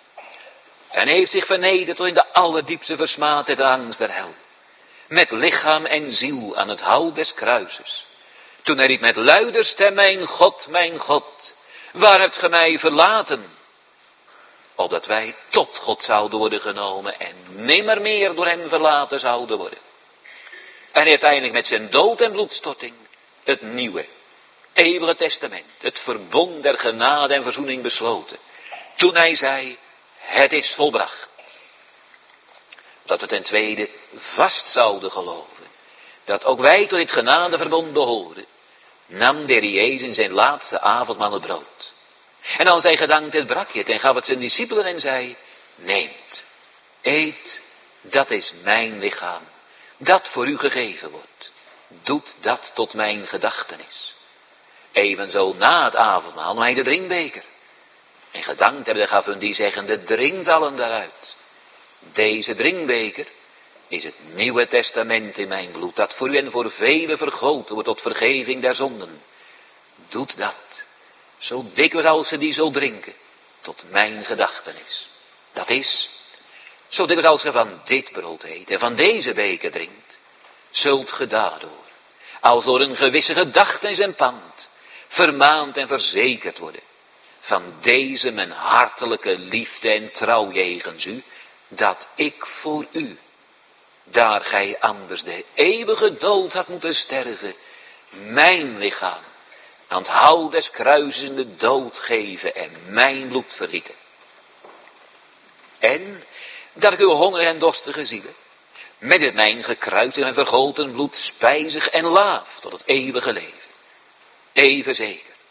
En hij heeft zich vernederd tot in de allerdiepste versmaadheid en angst der hel, met lichaam en ziel aan het hout des kruises. Toen hij riep met luider stem, mijn God, mijn God, waar hebt ge mij verlaten? Opdat wij tot God zouden worden genomen en nimmer meer door hem verlaten zouden worden. En hij heeft eindelijk met zijn dood en bloedstorting het nieuwe, eeuwige testament, het verbond der genade en verzoening besloten. Toen hij zei, het is volbracht. Dat we ten tweede vast zouden geloven, dat ook wij tot dit genadeverbond behoren, nam de Heer Jezus in zijn laatste avondmaal het brood. En als hij gedankt had, brak hij het en gaf het zijn discipelen en zei, neemt, eet, dat is mijn lichaam, dat voor u gegeven wordt. Doet dat tot mijn gedachtenis. Evenzo na het avondmaal nam hij de drinkbeker. En gedankt hebben, gaf hun die zeggende, drinkt allen daaruit. Deze drinkbeker is het Nieuwe Testament in mijn bloed, dat voor u en voor velen vergoten wordt tot vergeving der zonden. Doet dat, zo dikwijls als ze die zult drinken, tot mijn gedachtenis. Dat is, zo dikwijls als ge van dit brood eet en van deze beker drinkt, zult ge daardoor, als door een gewisse gedachtenis en pand, vermaand en verzekerd worden, van deze mijn hartelijke liefde en trouw jegens u, dat ik voor u, daar gij anders de eeuwige dood had moeten sterven, mijn lichaam aan het hout des kruises in de dood geven en mijn bloed vergieten. En dat ik uw hongerige en dorstige zielen met het mijn gekruisigd en vergoten bloed spijzig en laaf tot het eeuwige leven. Even zeker,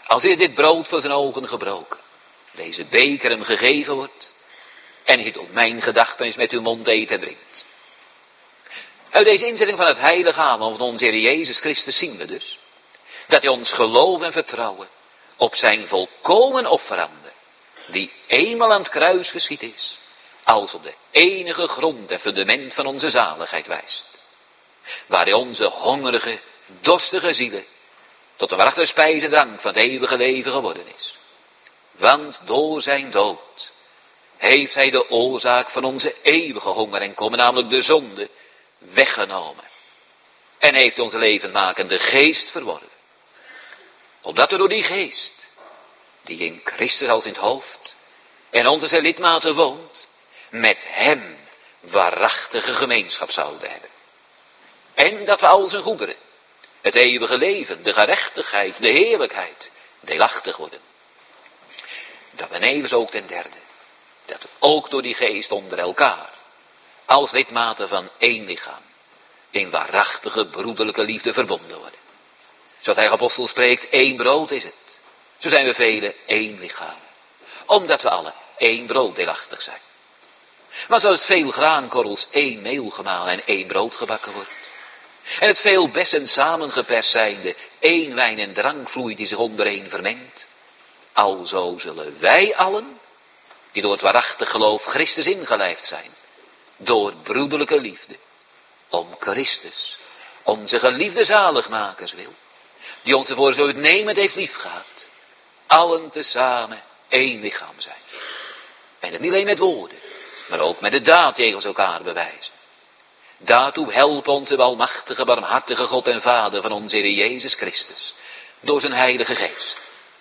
Als hij dit brood voor zijn ogen gebroken, deze beker hem gegeven wordt, en hij tot mijn gedachtenis met uw mond eet en drinkt. Uit deze inzetting van het heilige avond van onze Heer Jezus Christus zien we dus, dat hij ons geloof en vertrouwen op zijn volkomen offerande, die eenmaal aan het kruis geschied is, als op de enige grond en fundament van onze zaligheid wijst. Waar hij onze hongerige, dorstige zielen tot de waarachtige spijs en drank van het eeuwige leven geworden is. Want door zijn dood heeft hij de oorzaak van onze eeuwige honger en komen, namelijk de zonde, weggenomen. En heeft onze levenmakende geest verworven. Opdat we door die geest, die in Christus als in het hoofd en onze zijn lidmaten woont, met hem waarachtige gemeenschap zouden hebben. En dat we al zijn goederen, het eeuwige leven, de gerechtigheid, de heerlijkheid, deelachtig worden. Dat benevens ook ten derde, dat we ook door die geest onder elkaar, als lidmaten van één lichaam, in waarachtige broederlijke liefde verbonden worden. Zoals hij apostel spreekt, één brood is het. Zo zijn we velen één lichaam. Omdat we alle één brood deelachtig zijn. Want zoals het veel graankorrels één meel gemalen en één brood gebakken wordt. En het veel bessen samengeperst zijnde één wijn en drank vloeit die zich ondereen vermengt. Alzo zullen wij allen, die door het waarachtig geloof Christus ingelijfd zijn, door broederlijke liefde, om Christus, onze geliefde zaligmakers wil, die ons ervoor zo uitnemend heeft liefgehad, allen tezamen één lichaam zijn. En het niet alleen met woorden, maar ook met de daad tegen elkaar bewijzen. Daartoe helpt onze almachtige, barmhartige God en Vader van onze Heer Jezus Christus, door zijn heilige geest.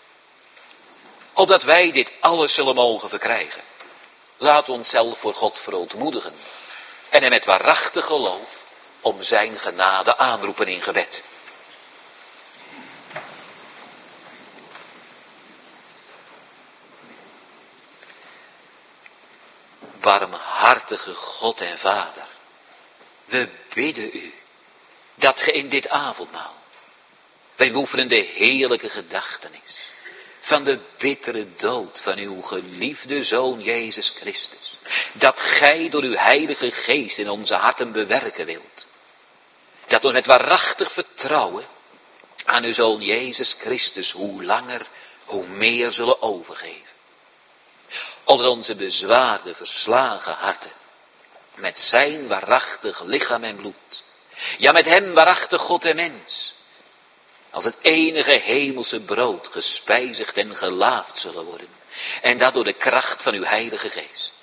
Opdat wij dit alles zullen mogen verkrijgen, laat ons zelf voor God verootmoedigen en hem met waarachtig geloof om zijn genade aanroepen in gebed. Barmhartige God en Vader, we bidden u dat ge in dit avondmaal, wij oefenen de heerlijke gedachtenis van de bittere dood van uw geliefde Zoon Jezus Christus, dat gij door uw heilige geest in onze harten bewerken wilt, dat we met waarachtig vertrouwen aan uw Zoon Jezus Christus hoe langer, hoe meer zullen overgeven. Onder onze bezwaarde, verslagen harten, met zijn waarachtig lichaam en bloed, ja met hem waarachtig God en mens, als het enige hemelse brood gespijzigd en gelaafd zullen worden, en dat door de kracht van uw heilige geest.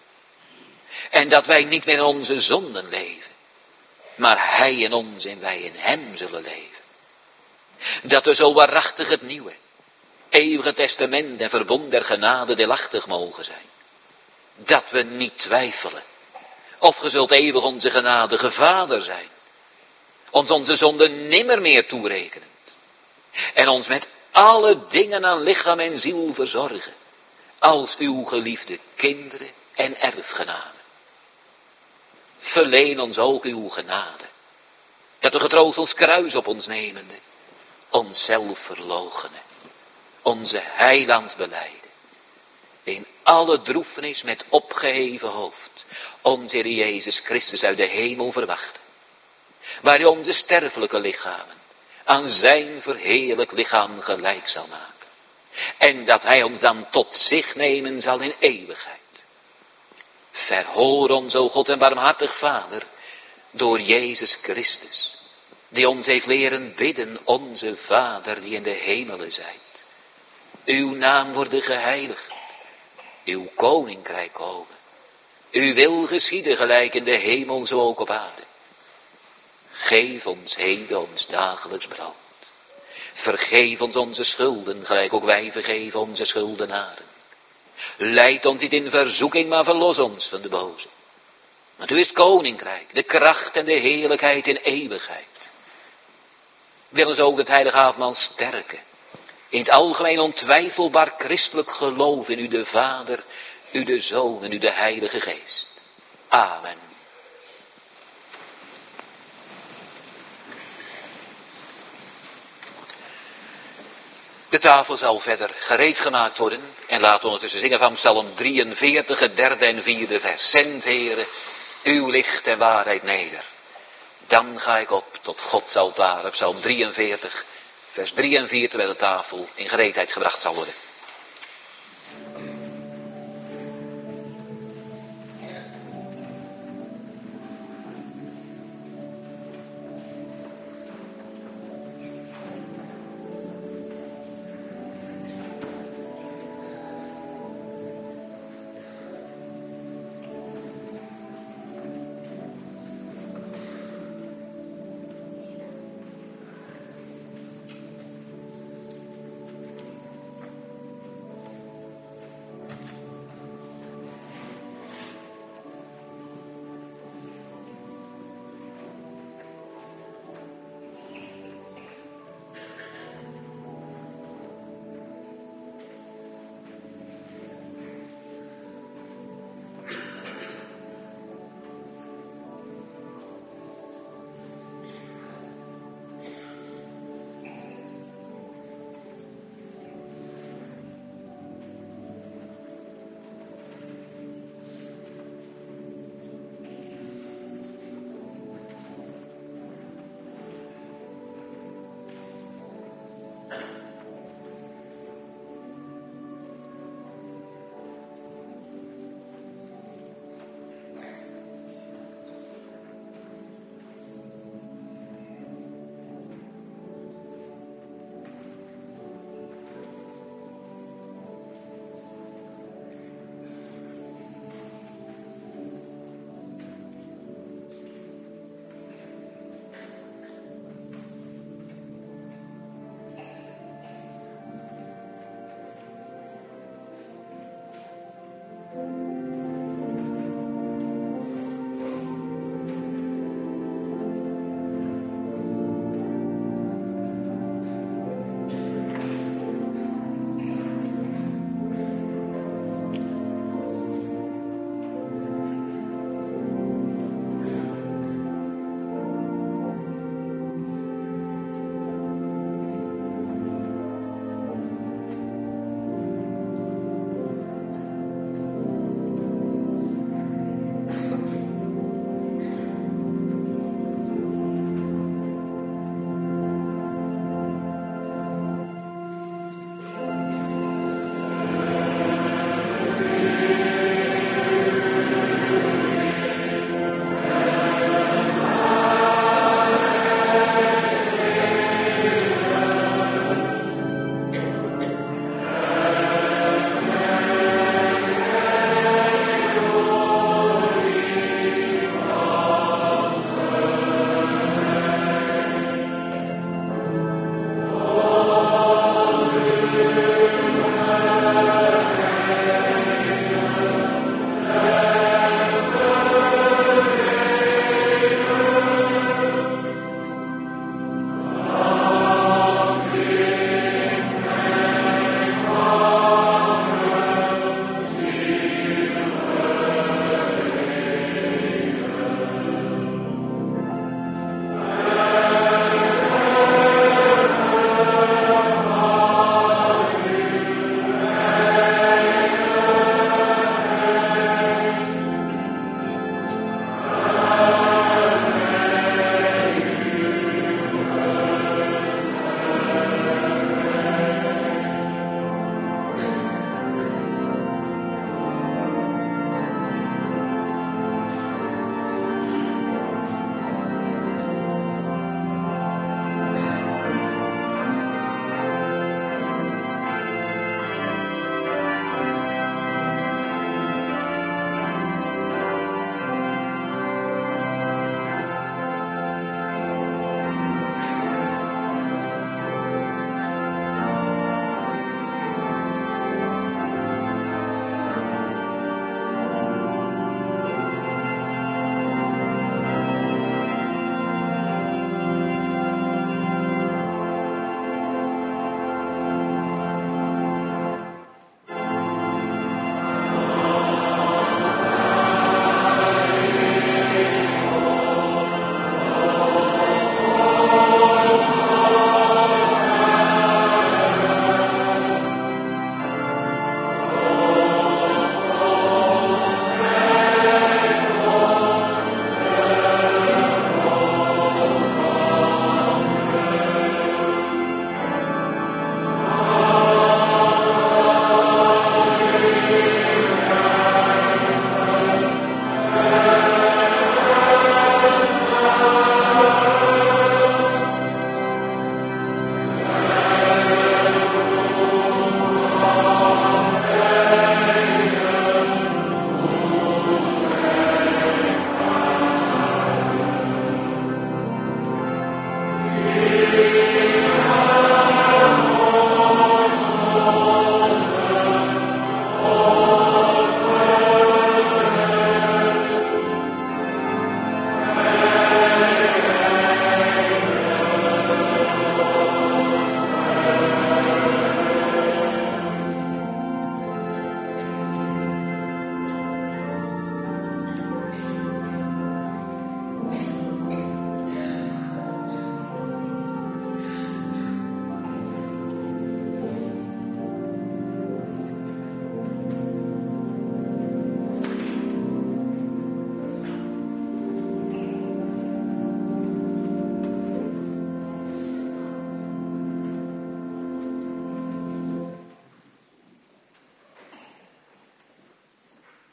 En dat wij niet meer in onze zonden leven, maar hij in ons en wij in hem zullen leven. Dat we zo waarachtig het nieuwe, eeuwige testament en verbond der genade deelachtig mogen zijn. Dat we niet twijfelen, of ge zult eeuwig onze genadige Vader zijn, ons onze zonden nimmer meer toerekenend, en ons met alle dingen aan lichaam en ziel verzorgen, als uw geliefde kinderen en erfgenamen. Verleen ons ook uw genade, dat we getroost ons kruis op ons nemende, onszelf verloochenen, onze heiland belijden, in alle droefenis met opgeheven hoofd, onze Heer Jezus Christus uit de hemel verwachten, waar hij onze sterfelijke lichamen aan zijn verheerlijk lichaam gelijk zal maken, en dat hij ons dan tot zich nemen zal in eeuwigheid. Verhoor ons, o God en barmhartig Vader, door Jezus Christus, die ons heeft leren bidden, onze Vader die in de hemelen zijt. Uw naam worden geheiligd, uw koninkrijk komen, uw wil geschieden gelijk in de hemel zo ook op aarde. Geef ons heden ons dagelijks brood. Vergeef ons onze schulden, gelijk ook wij vergeven onze schuldenaren. Leid ons niet in verzoeking, maar verlos ons van de boze. Want u is het koninkrijk, de kracht en de heerlijkheid in eeuwigheid. Wil ons ook het heilige avondmaal sterken. In het algemeen ontwijfelbaar christelijk geloof in u de Vader, u de Zoon en u de Heilige Geest. Amen. De tafel zal verder gereed gemaakt worden. En laten we ondertussen zingen van Psalm drieënveertig, het derde en vierde vers. Zend, Heere, uw licht en waarheid neder. Dan ga ik op tot Gods altaar. Psalm drieënveertig, vers drie en vier, terwijl de tafel in gereedheid gebracht zal worden.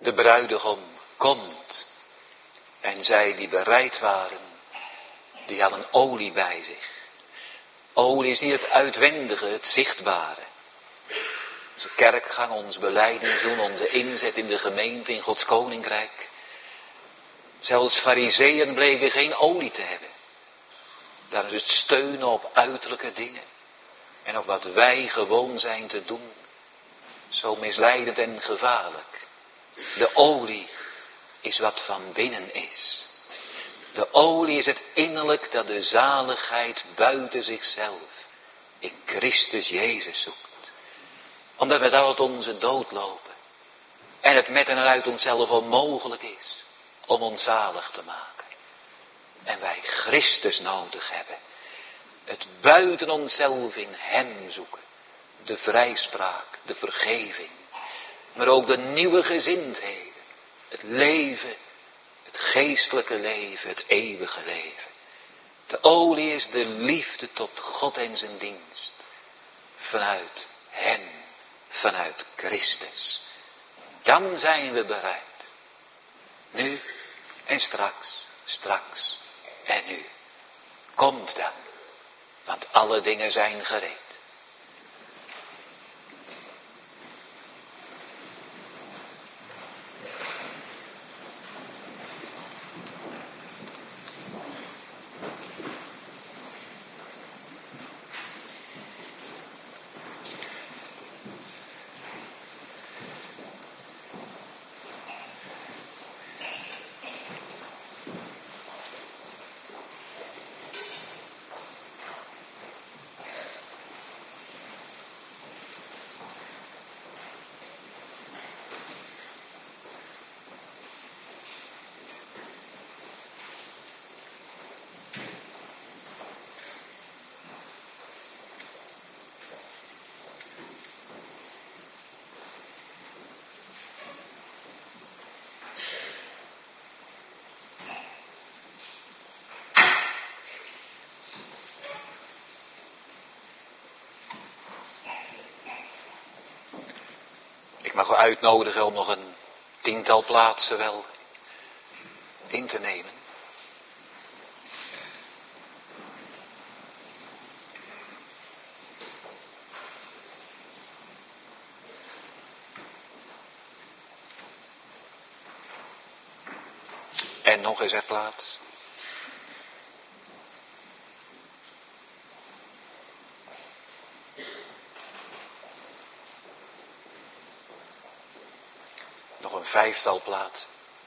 De bruidegom komt. En zij die bereid waren, die hadden olie bij zich. Olie is niet het uitwendige, het zichtbare. Onze kerkgang, ons belijdenis doen, onze inzet in de gemeente, in Gods koninkrijk. Zelfs farizeeën bleken geen olie te hebben. Daar is het steunen op uiterlijke dingen. En op wat wij gewoon zijn te doen. Zo misleidend en gevaarlijk. De olie is wat van binnen is. De olie is het innerlijk dat de zaligheid buiten zichzelf in Christus Jezus zoekt. Omdat we daar tot onze dood lopen. En het met en uit onszelf onmogelijk is om ons zalig te maken. En wij Christus nodig hebben. Het buiten onszelf in hem zoeken. De vrijspraak, de vergeving. Maar ook de nieuwe gezindheden. Het leven, het geestelijke leven, het eeuwige leven. De olie is de liefde tot God en zijn dienst. Vanuit hem, vanuit Christus. Dan zijn we bereid. Nu en straks, straks en nu. Komt dan, want alle dingen zijn gereed. Ik mag u uitnodigen om nog een tiental plaatsen wel in te nemen. En nog eens er plaats. Nog een vijftal plaatsen.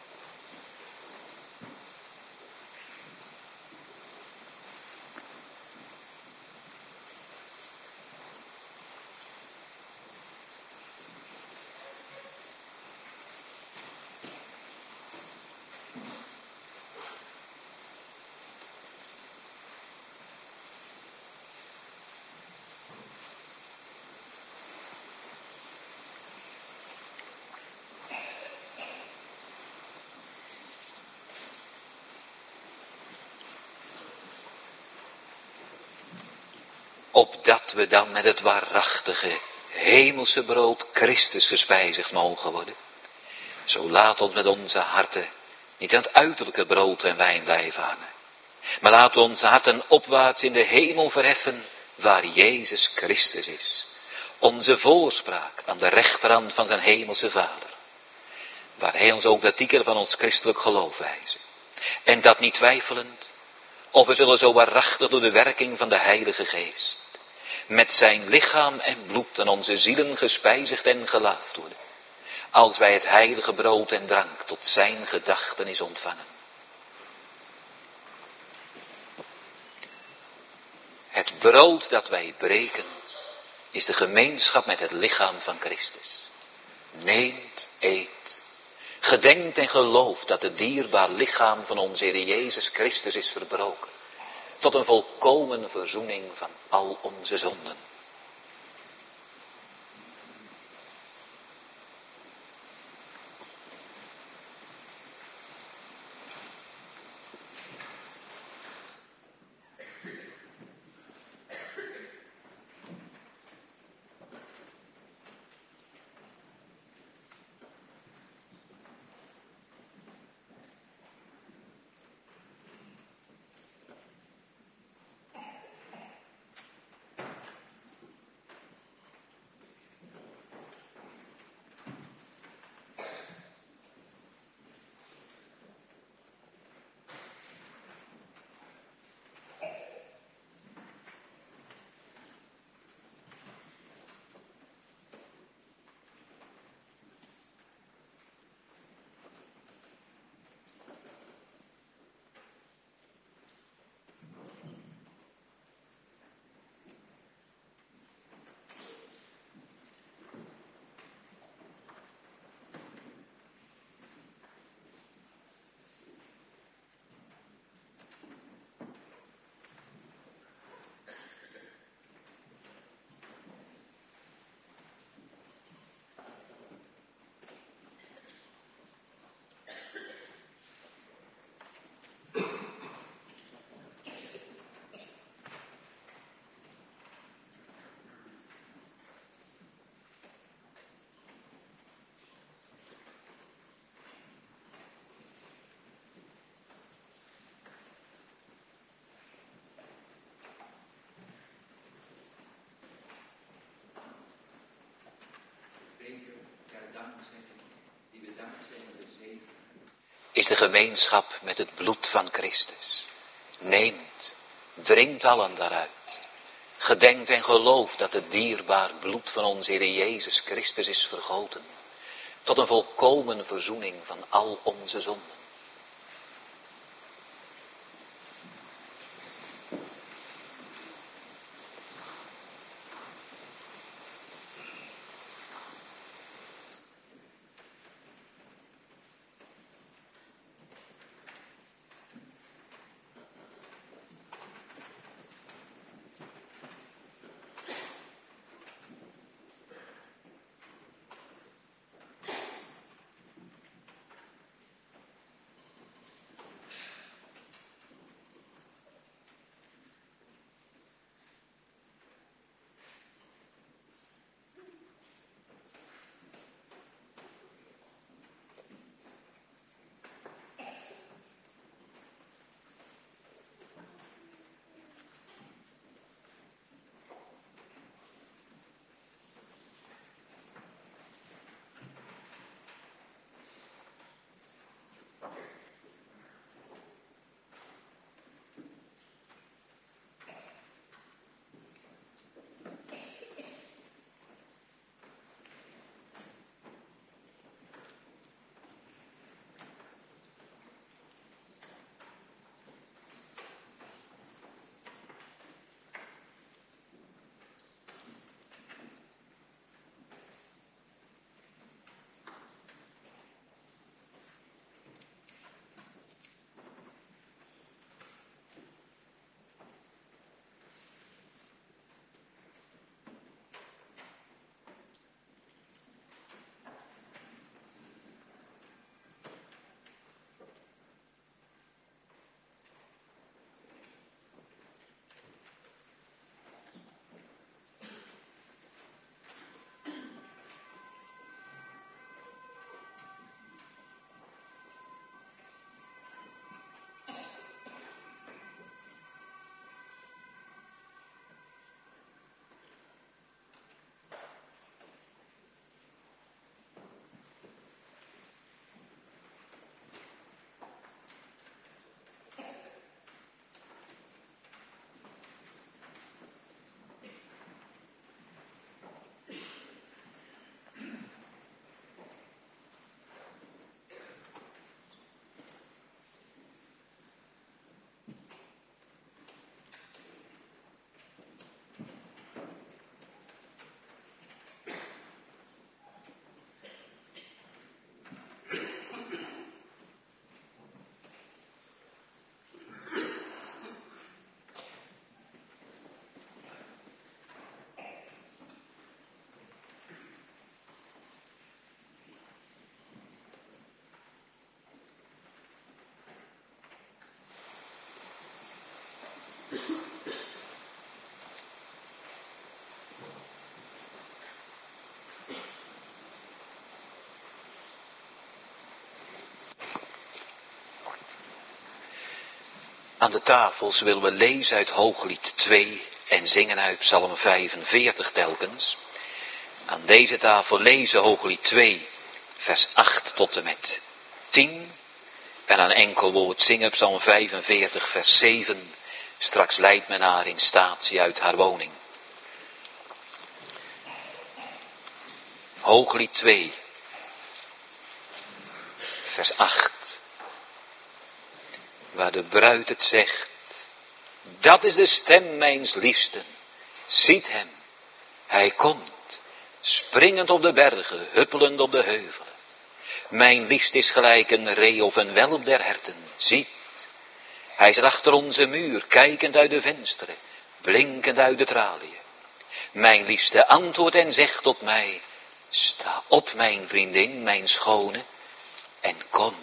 Opdat we dan met het waarachtige hemelse brood Christus gespijzigd mogen worden. Zo laat ons met onze harten niet aan het uiterlijke brood en wijn blijven hangen. Maar laten we onze harten opwaarts in de hemel verheffen, waar Jezus Christus is. Onze voorspraak aan de rechterhand van zijn hemelse Vader. Waar hij ons ook de artikel van ons christelijk geloof wijzen. En dat niet twijfelend, of we zullen zo waarachtig door de werking van de Heilige Geest. Met zijn lichaam en bloed aan onze zielen gespijzigd en gelaafd worden. Als wij het heilige brood en drank tot zijn gedachtenis ontvangen. Het brood dat wij breken is de gemeenschap met het lichaam van Christus. Neemt, eet, gedenkt en gelooft dat het dierbaar lichaam van onze Heer Jezus Christus is verbroken. Tot een volkomen verzoening van al onze zonden. is de gemeenschap met het bloed van Christus. Neemt, drinkt allen daaruit. Gedenkt en gelooft dat het dierbaar bloed van onze Heer Jezus Christus is vergoten. Tot een volkomen verzoening van al onze zonden. Aan de tafels willen we lezen uit Hooglied twee en zingen uit Psalm vijfenveertig telkens. Aan deze tafel lezen Hooglied twee, vers acht tot en met tien. En aan enkel woord zingen Psalm vijfenveertig, vers zeven. Straks leidt men haar in statie uit haar woning. Hooglied twee, vers acht. Waar de bruid het zegt, dat is de stem mijns liefsten. Ziet hem, hij komt, springend op de bergen, huppelend op de heuvelen. Mijn liefst is gelijk een ree of een welp der herten. Ziet, hij zit achter onze muur, kijkend uit de vensteren, blinkend uit de traliën. Mijn liefste antwoordt en zegt tot mij, sta op mijn vriendin, mijn schone, en kom.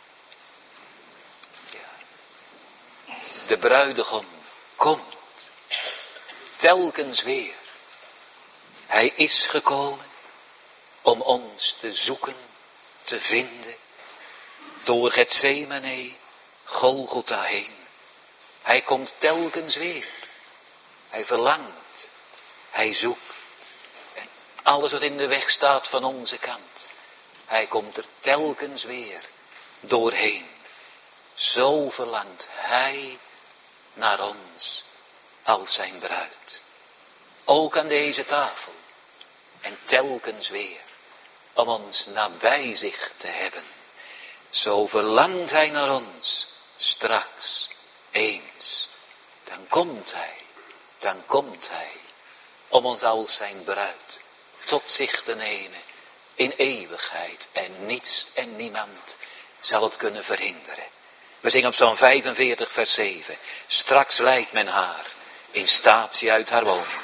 De bruidegom komt, telkens weer. Hij is gekomen om ons te zoeken, te vinden, door Getsemane, Golgotha heen. Hij komt telkens weer. Hij verlangt, hij zoekt. En alles wat in de weg staat van onze kant, hij komt er telkens weer doorheen. Zo verlangt hij naar ons als zijn bruid. Ook aan deze tafel. En telkens weer. Om ons nabij zich te hebben. Zo verlangt hij naar ons. Straks. Eens. Dan komt hij. Dan komt hij. Om ons als zijn bruid tot zich te nemen. In eeuwigheid. En niets en niemand zal het kunnen verhinderen. We zingen op Psalm vijfenveertig vers zeven. Straks leidt men haar in statie uit haar woning.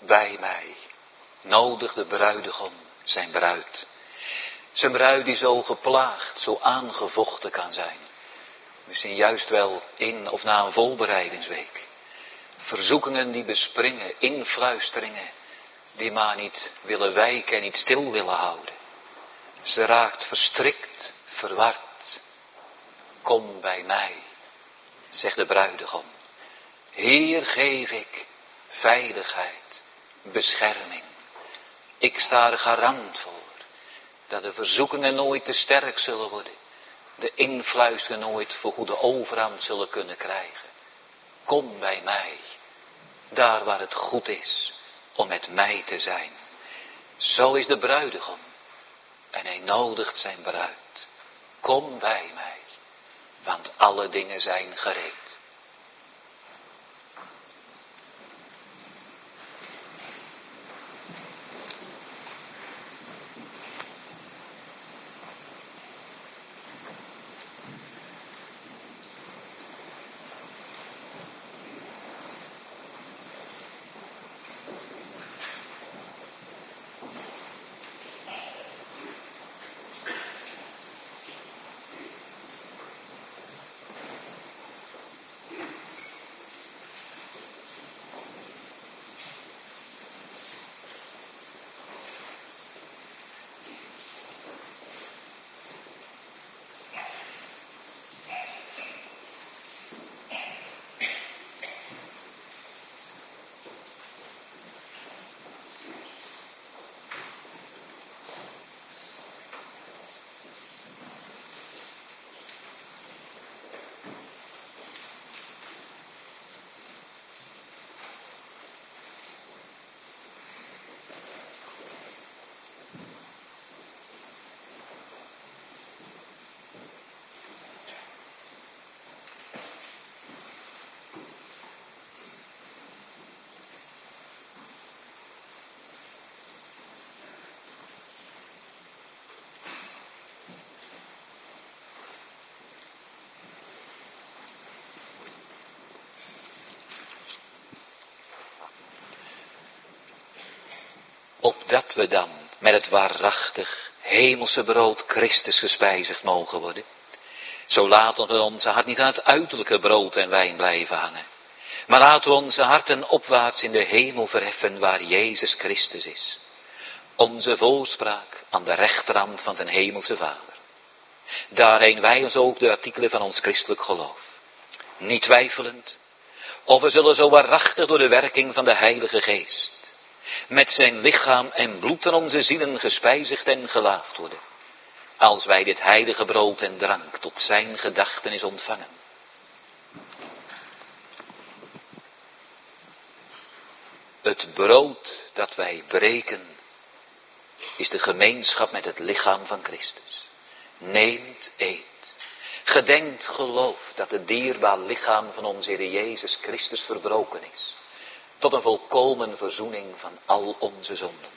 bij mij. Nodig de bruidegom zijn bruid. Zijn bruid die zo geplaagd, zo aangevochten kan zijn. Misschien juist wel in of na een volbereidingsweek. Verzoekingen die bespringen, influisteringen die maar niet willen wijken en niet stil willen houden. Ze raakt verstrikt, verward. Kom bij mij, zegt de bruidegom. Hier geef ik veiligheid, bescherming. Ik sta er garant voor dat de verzoekingen nooit te sterk zullen worden. De influisteringen nooit voor goede overhand zullen kunnen krijgen. Kom bij mij, daar waar het goed is om met mij te zijn. Zo is de bruidegom en hij nodigt zijn bruid. Kom bij mij, want alle dingen zijn gereed. Opdat we dan met het waarachtig hemelse brood Christus gespijzigd mogen worden. Zo laten we onze hart niet aan het uiterlijke brood en wijn blijven hangen. Maar laten we onze harten opwaarts in de hemel verheffen waar Jezus Christus is. Onze voorspraak aan de rechterhand van zijn hemelse Vader. Daarheen wij ons ook de artikelen van ons christelijk geloof. Niet twijfelend of we zullen zo waarachtig door de werking van de Heilige Geest met zijn lichaam en bloed aan onze zielen gespijzigd en gelaafd worden, als wij dit heilige brood en drank tot zijn gedachtenis ontvangen. Het brood dat wij breken is de gemeenschap met het lichaam van Christus. Neemt, eet. Gedenkt, geloof dat het dierbaar lichaam van onze Heer Jezus Christus verbroken is. Tot een volkomen verzoening van al onze zonden.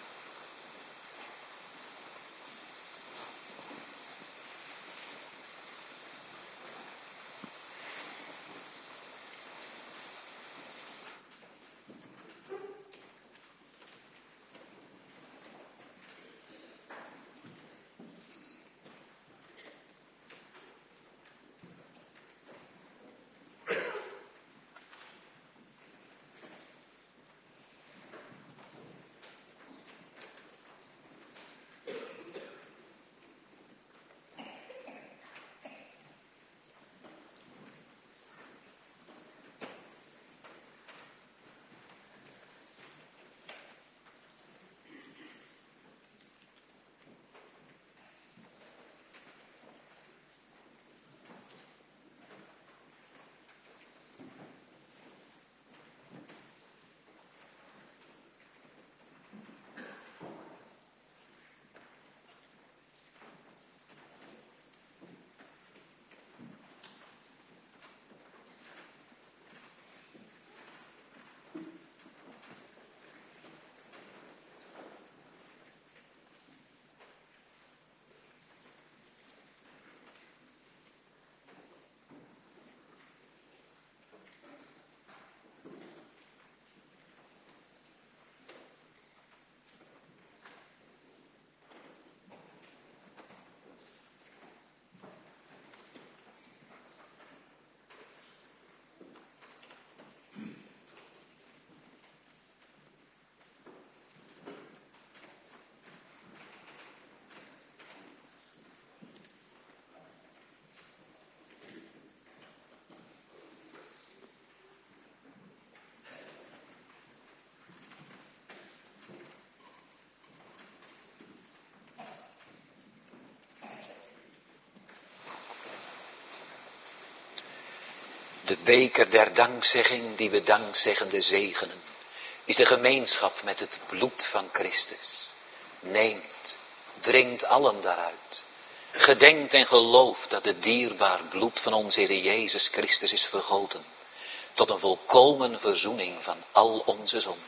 De beker der dankzegging die we dankzeggende zegenen, is de gemeenschap met het bloed van Christus. Neemt, drinkt allen daaruit. Gedenkt en gelooft dat het dierbaar bloed van onze Heer Jezus Christus is vergoten. Tot een volkomen verzoening van al onze zonden.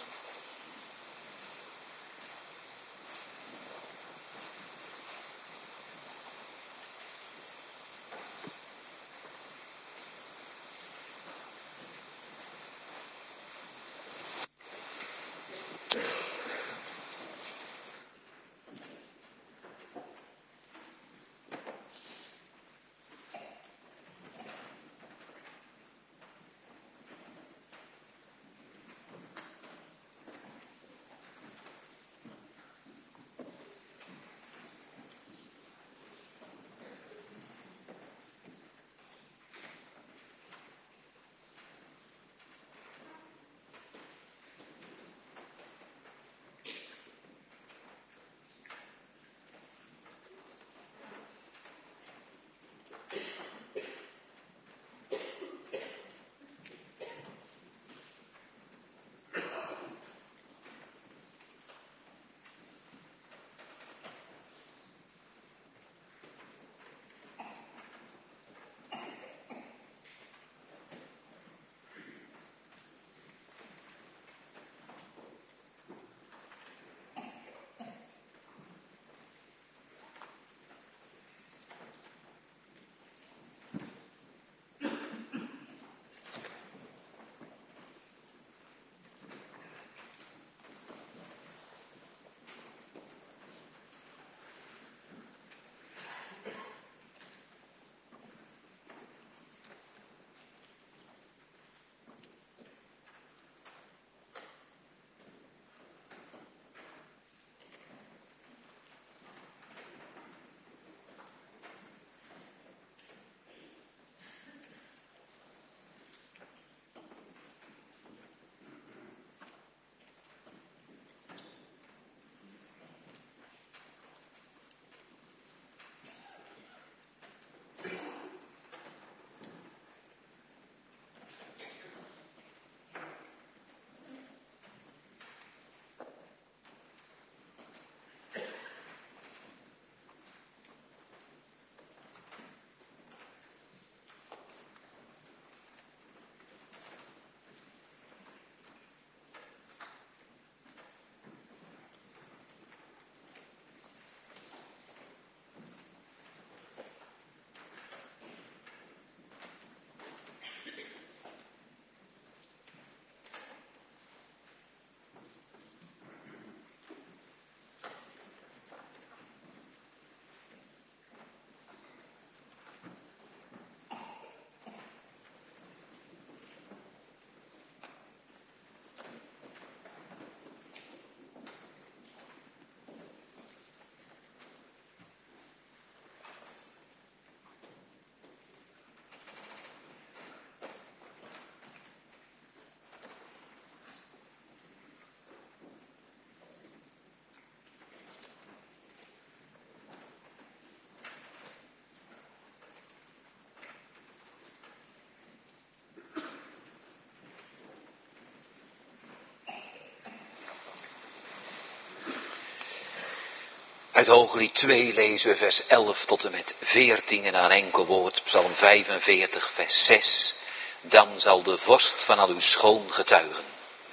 Uit Hooglied twee lezen we vers elf tot en met veertien en aan enkel woord Psalm vijfenveertig vers zes. Dan zal de vorst van al uw schoon getuigen.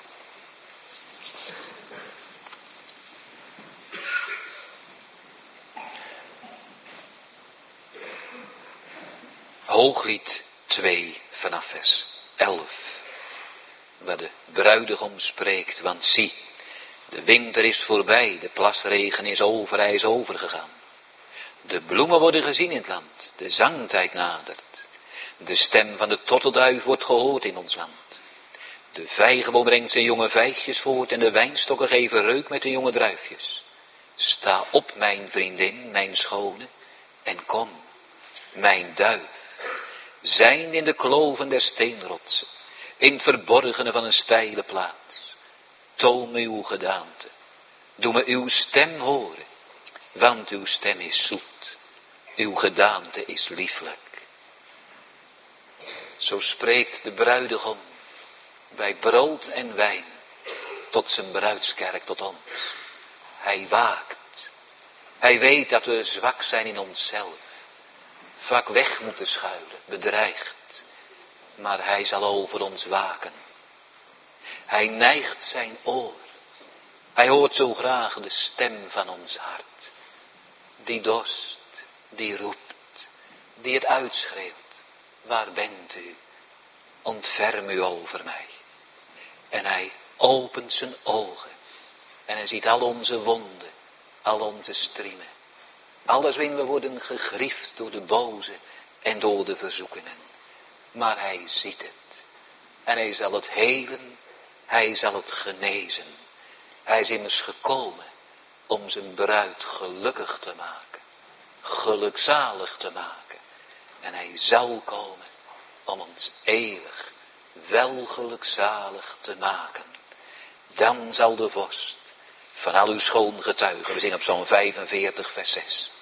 Hooglied twee vanaf vers elf. Waar de bruidegom spreekt, want zie, de winter is voorbij, de plasregen is over, hij is overgegaan. De bloemen worden gezien in het land, de zangtijd nadert. De stem van de tortelduif wordt gehoord in ons land. De vijgenboom brengt zijn jonge vijgjes voort en de wijnstokken geven reuk met de jonge druifjes. Sta op, mijn vriendin, mijn schone, en kom, mijn duif. Zijn in de kloven der steenrotsen, in het verborgene van een steile plaats. Toon me uw gedaante, doe me uw stem horen, want uw stem is zoet, uw gedaante is lieflijk. Zo spreekt de bruidegom bij brood en wijn tot zijn bruidskerk, tot ons. Hij waakt. Hij weet dat we zwak zijn in onszelf. Vaak weg moeten schuilen, bedreigd. Maar hij zal over ons waken. Hij neigt zijn oor. Hij hoort zo graag de stem van ons hart. Die dorst, die roept, die het uitschreeuwt. Waar bent u? Ontferm u over mij. En hij opent zijn ogen. En hij ziet al onze wonden, al onze striemen. Alles waarin we worden gegriefd door de boze en door de verzoekingen. Maar hij ziet het. En hij zal het helen. Hij zal het genezen. Hij is immers gekomen om zijn bruid gelukkig te maken. Gelukzalig te maken. En hij zal komen om ons eeuwig wel gelukzalig te maken. Dan zal de vorst van al uw schoon getuigen. We zingen op Psalm vijfenveertig vers zes.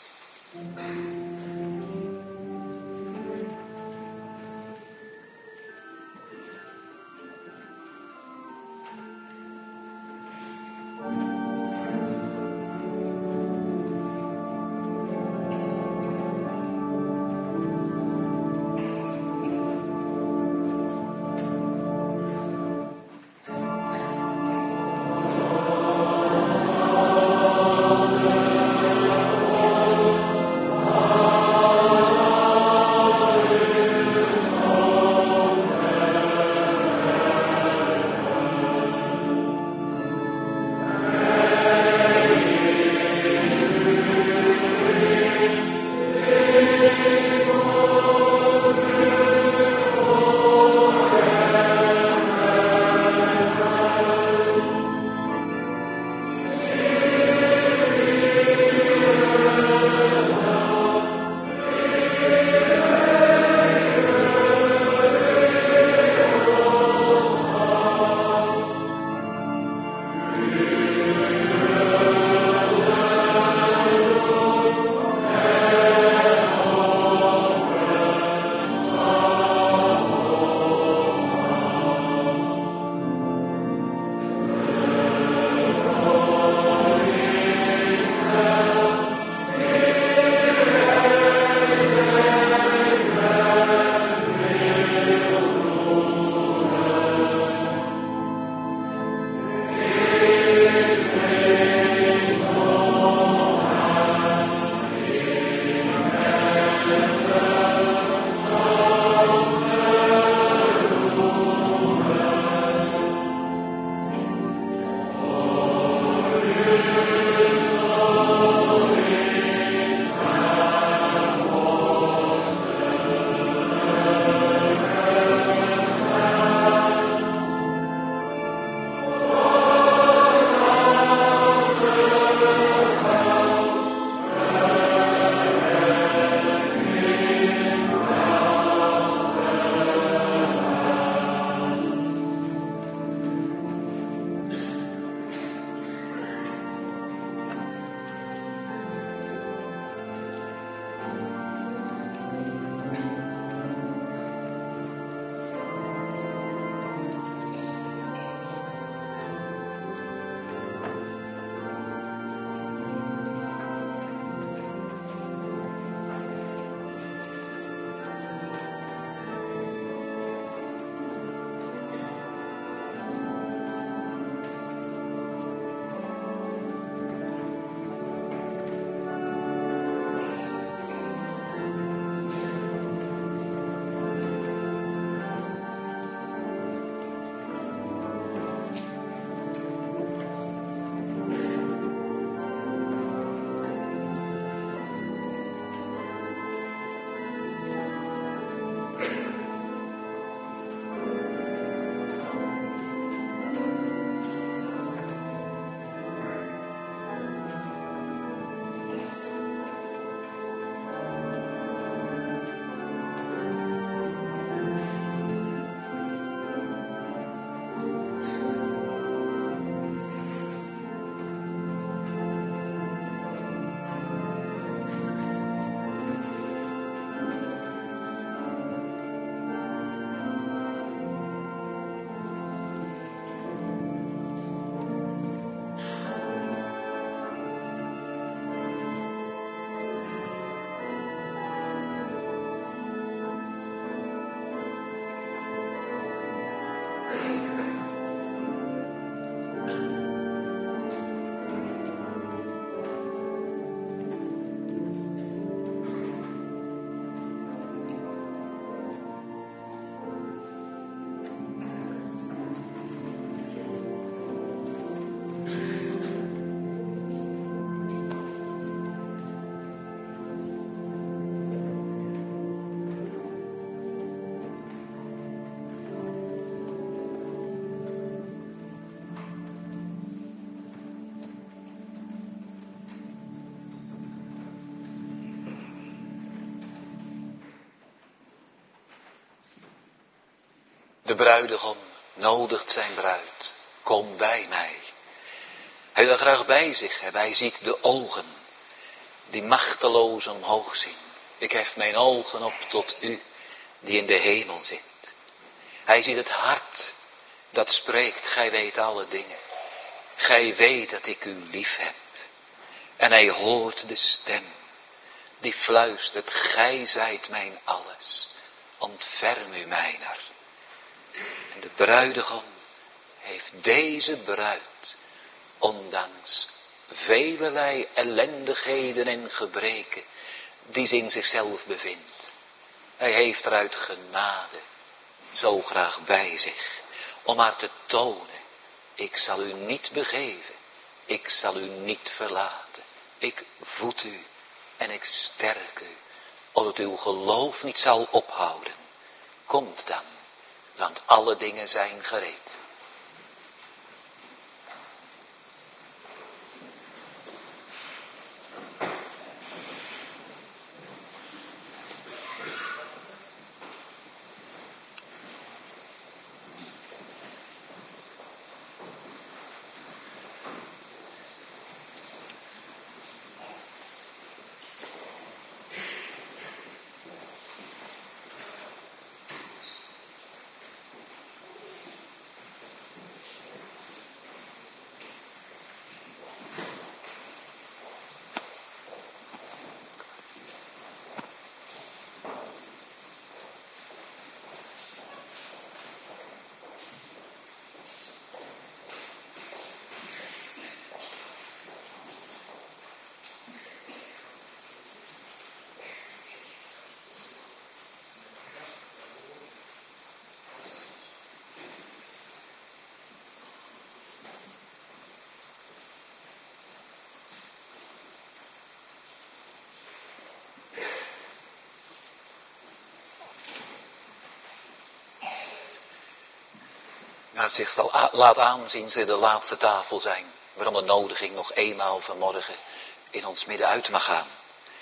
De bruidegom nodigt zijn bruid. Kom bij mij. Hij wil graag bij zich hebben. Hij ziet de ogen die machteloos omhoog zien. Ik hef mijn ogen op tot u die in de hemel zit. Hij ziet het hart dat spreekt, gij weet alle dingen. Gij weet dat ik u lief heb. En hij hoort de stem die fluistert, gij zijt mijn alles. Ontferm u mijner. En de bruidegom heeft deze bruid, ondanks velelei ellendigheden en gebreken die ze in zichzelf bevindt. Hij heeft er uit genade zo graag bij zich, om haar te tonen, ik zal u niet begeven, ik zal u niet verlaten. Ik voed u en ik sterk u, opdat uw geloof niet zal ophouden. Komt dan, want alle dingen zijn gereed. Maar het zich zal a- laat aanzien ze de laatste tafel zijn, waarom de nodiging nog eenmaal vanmorgen in ons midden uit mag gaan.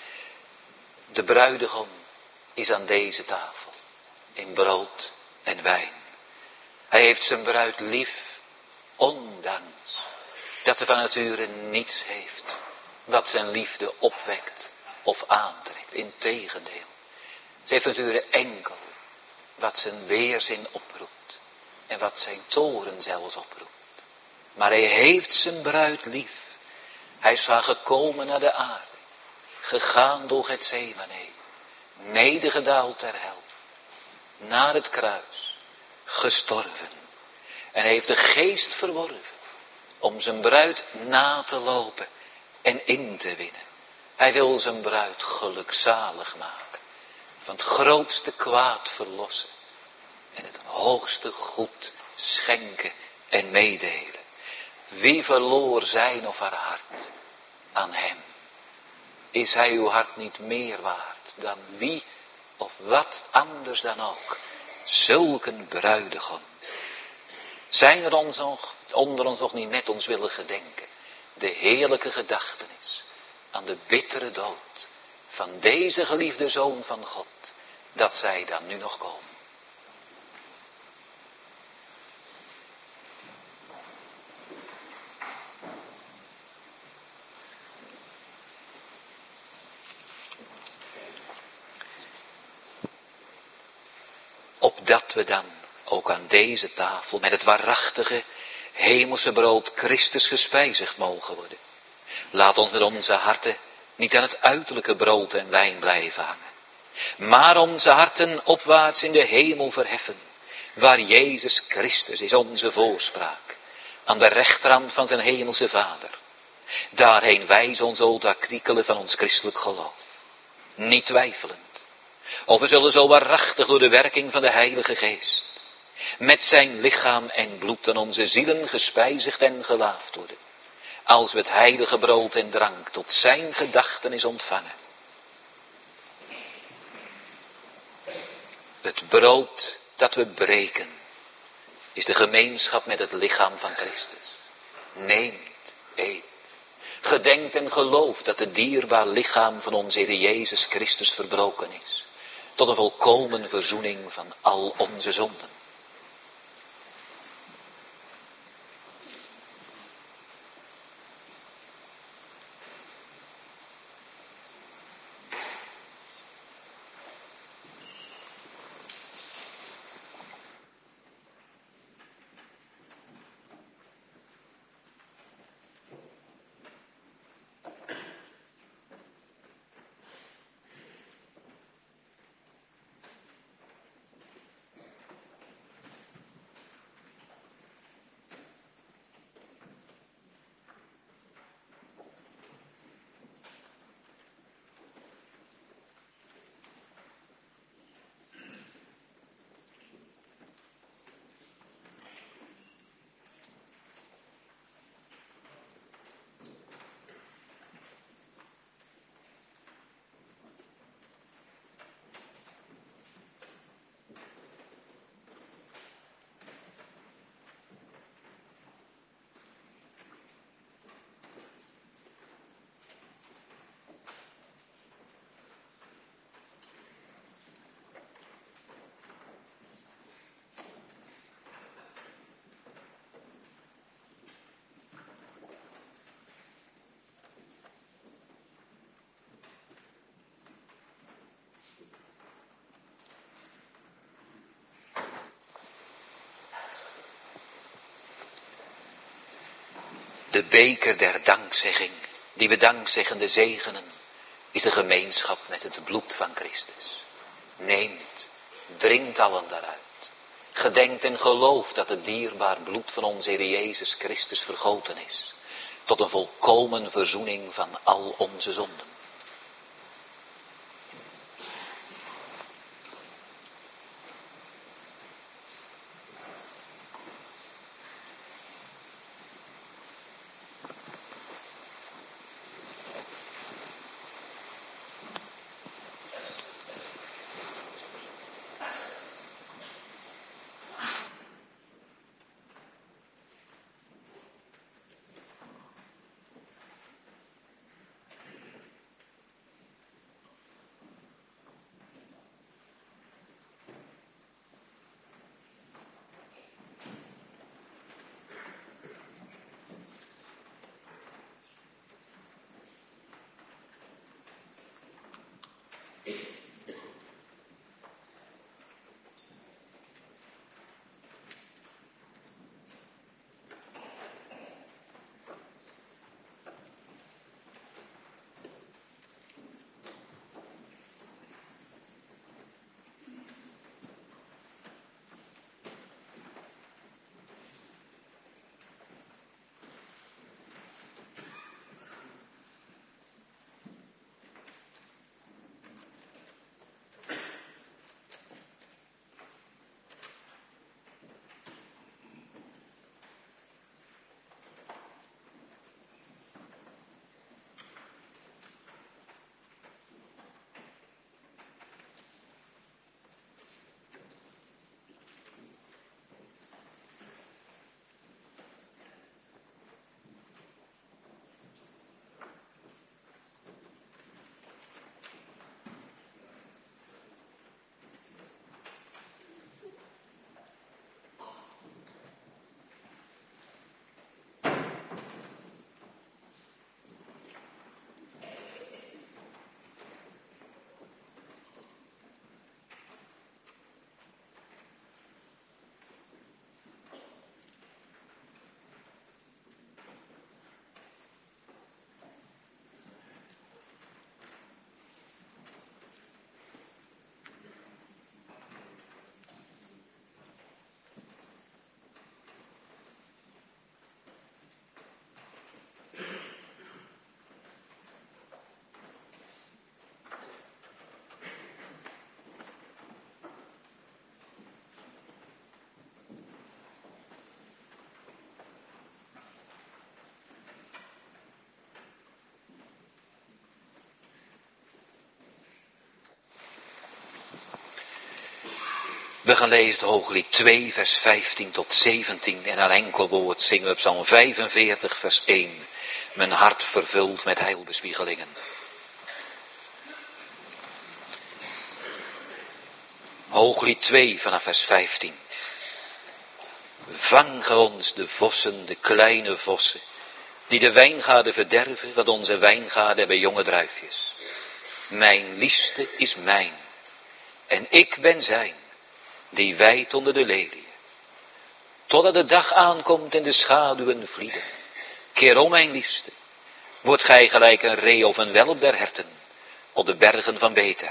De bruidegom is aan deze tafel, in brood en wijn. Hij heeft zijn bruid lief, ondanks dat ze van nature niets heeft wat zijn liefde opwekt of aantrekt. Integendeel, ze heeft van nature enkel wat zijn weerzin oproept. En wat zijn toren zelfs oproept. Maar hij heeft zijn bruid lief. Hij is van gekomen naar de aarde. Gegaan door Getsemane. Nedergedaald ter hel. Naar het kruis. Gestorven. En hij heeft de geest verworven. Om zijn bruid na te lopen. En in te winnen. Hij wil zijn bruid gelukzalig maken. Van het grootste kwaad verlossen. En het hoogste goed schenken en meedelen. Wie verloor zijn of haar hart aan hem? Is hij uw hart niet meer waard dan wie of wat anders dan ook? Zulk een bruidegom. Zijn er ons nog, onder ons nog niet met ons willen gedenken? De heerlijke gedachtenis aan de bittere dood van deze geliefde Zoon van God. Dat zij dan nu nog komen. Opdat we dan ook aan deze tafel met het waarachtige hemelse brood Christus gespijzigd mogen worden. Laat ons met onze harten niet aan het uiterlijke brood en wijn blijven hangen. Maar onze harten opwaarts in de hemel verheffen. Waar Jezus Christus is onze voorspraak. Aan de rechterhand van zijn hemelse Vader. Daarheen wijzen ons ook de artikelen van ons christelijk geloof. Niet twijfelend. Of we zullen zo waarachtig door de werking van de Heilige Geest. Met zijn lichaam en bloed aan onze zielen gespijzigd en gelaafd worden. Als we het heilige brood en drank tot zijn gedachtenis ontvangen. Het brood dat we breken is de gemeenschap met het lichaam van Christus. Neemt, eet. Gedenkt en gelooft dat het dierbaar lichaam van onze Heer Jezus Christus verbroken is. Tot een volkomen verzoening van al onze zonden. De beker der dankzegging, die we dankzeggende zegenen, is de gemeenschap met het bloed van Christus. Neemt, drinkt allen daaruit. Gedenkt en gelooft dat het dierbaar bloed van onze Heer Jezus Christus vergoten is. Tot een volkomen verzoening van al onze zonden. We gaan lezen het Hooglied twee, vers vijftien tot zeventien. En aan enkel woord zingen we Psalm vijfenveertig, vers één. Mijn hart vervuld met heilbespiegelingen. Hooglied twee vanaf vers vijftien. Vang ge ons de vossen, de kleine vossen, die de wijngaarden verderven, want onze wijngaarden hebben jonge druifjes. Mijn liefste is mijn, en ik ben zijn, die wijdt onder de leliën. Totdat de dag aankomt en de schaduwen vlieden. Keer om, mijn liefste, wordt gij gelijk een ree of een welp der herten, op de bergen van Beter.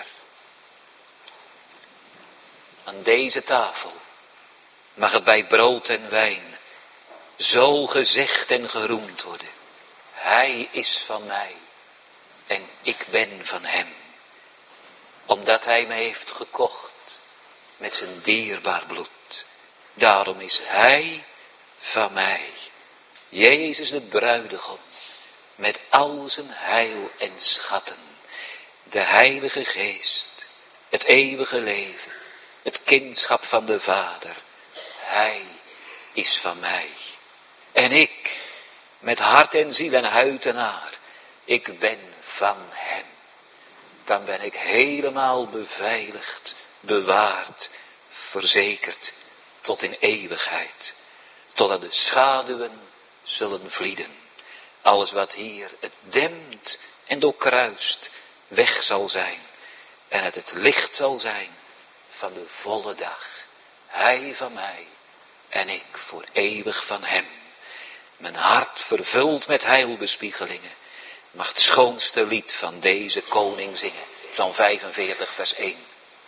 Aan deze tafel mag het bij brood en wijn zo gezegd en geroemd worden. Hij is van mij en ik ben van hem. Omdat hij mij heeft gekocht met zijn dierbaar bloed. Daarom is hij van mij. Jezus de bruidegom met al zijn heil en schatten. De Heilige Geest, het eeuwige leven, het kindschap van de Vader. Hij is van mij. En ik, met hart en ziel en huid en haar, ik ben van hem. Dan ben ik helemaal beveiligd, bewaard, verzekerd, tot in eeuwigheid. Totdat de schaduwen zullen vlieden. Alles wat hier het dempt en doorkruist, weg zal zijn. En het het licht zal zijn van de volle dag. Hij van mij en ik voor eeuwig van hem. Mijn hart vervuld met heilbespiegelingen, mag het schoonste lied van deze koning zingen. Psalm vijfenveertig, vers één.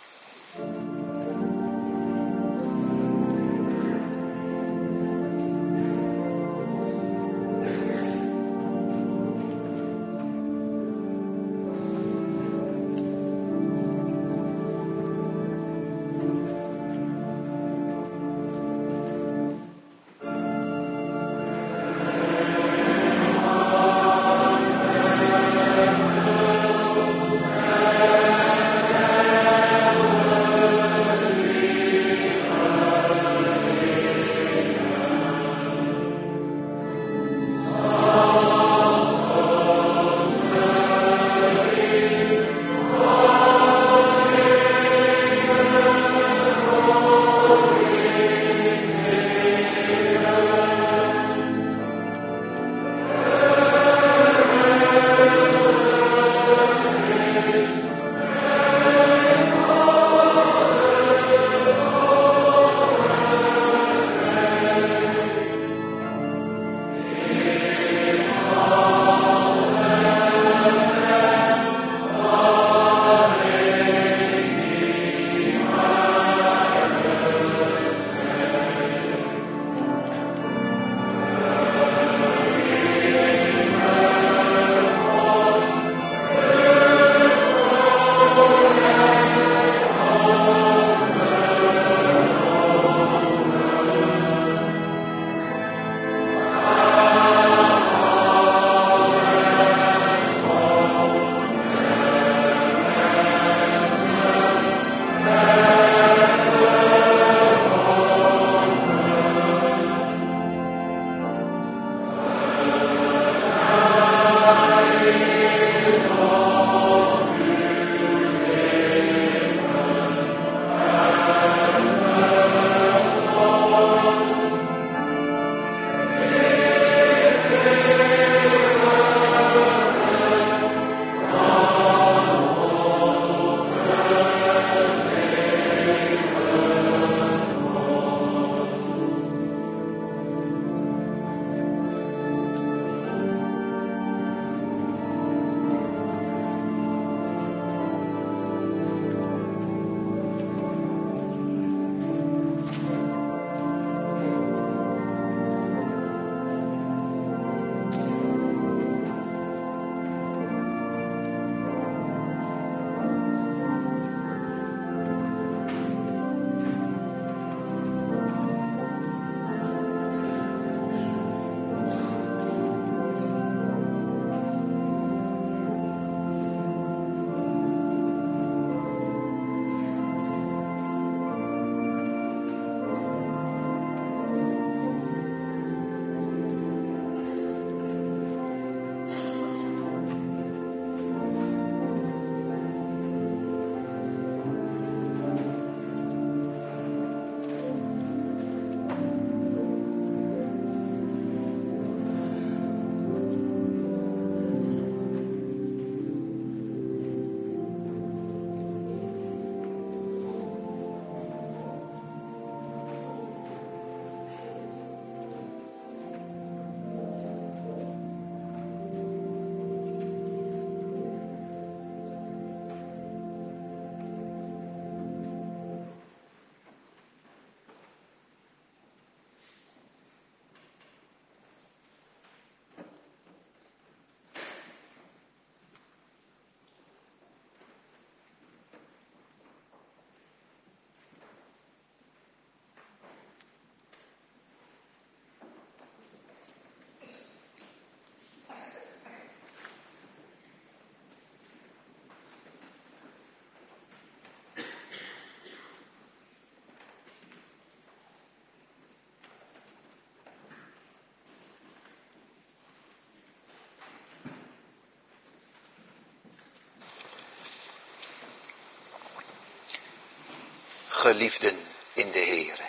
Geliefden in de Heere.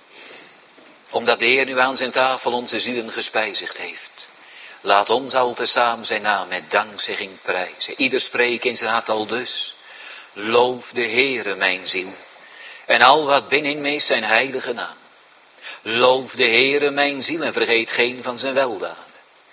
Omdat de Heer nu aan zijn tafel onze zielen gespijzigd heeft. Laat ons al tezamen zijn naam met dankzegging prijzen. Ieder spreekt in zijn hart al dus. Loof de Heere mijn ziel. En al wat binnenin me is zijn heilige naam. Loof de Heere mijn ziel en vergeet geen van zijn weldaden.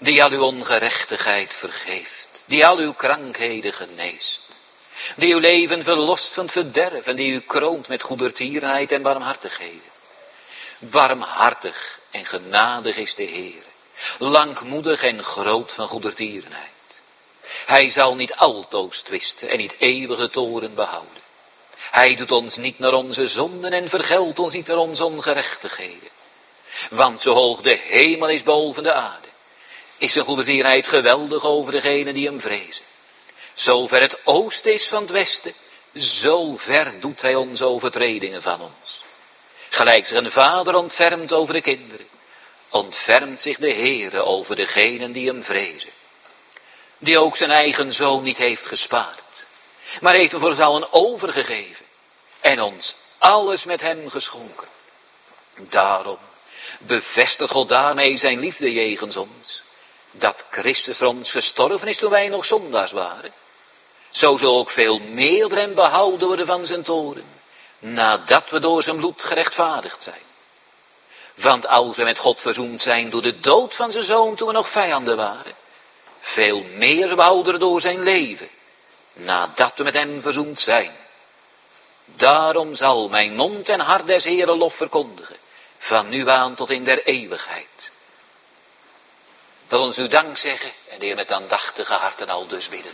die al uw ongerechtigheid vergeeft, die al uw krankheden geneest, die uw leven verlost van het verderf en die u kroont met goedertierenheid en barmhartigheden. Barmhartig en genadig is de Heer, langmoedig en groot van goedertierenheid. Hij zal niet altoos twisten en niet eeuwige toren behouden. Hij doet ons niet naar onze zonden en vergeldt ons niet naar onze ongerechtigheden. Want zo hoog de hemel is boven de aarde, is zijn goedertierenheid geweldig over degenen die hem vrezen. Zo ver het oosten is van het westen, zo ver doet hij onze overtredingen van ons. Gelijk zich een vader ontfermt over de kinderen, ontfermt zich de Heere over degenen die hem vrezen. Die ook zijn eigen zoon niet heeft gespaard, maar heeft hem voor ons allen overgegeven en ons alles met hem geschonken. Daarom bevestigt God daarmee zijn liefde jegens ons, dat Christus voor ons gestorven is toen wij nog zondaars waren. Zo zal ook veel meer door hem behouden worden van zijn toren, nadat we door zijn bloed gerechtvaardigd zijn. Want als we met God verzoend zijn door de dood van zijn zoon toen we nog vijanden waren, veel meer ze behouden door zijn leven, nadat we met hem verzoend zijn. Daarom zal mijn mond en hart des Heeren lof verkondigen, van nu aan tot in der eeuwigheid. Dat ons uw dank zeggen en de Heer met aandachtige harten al dus bidden.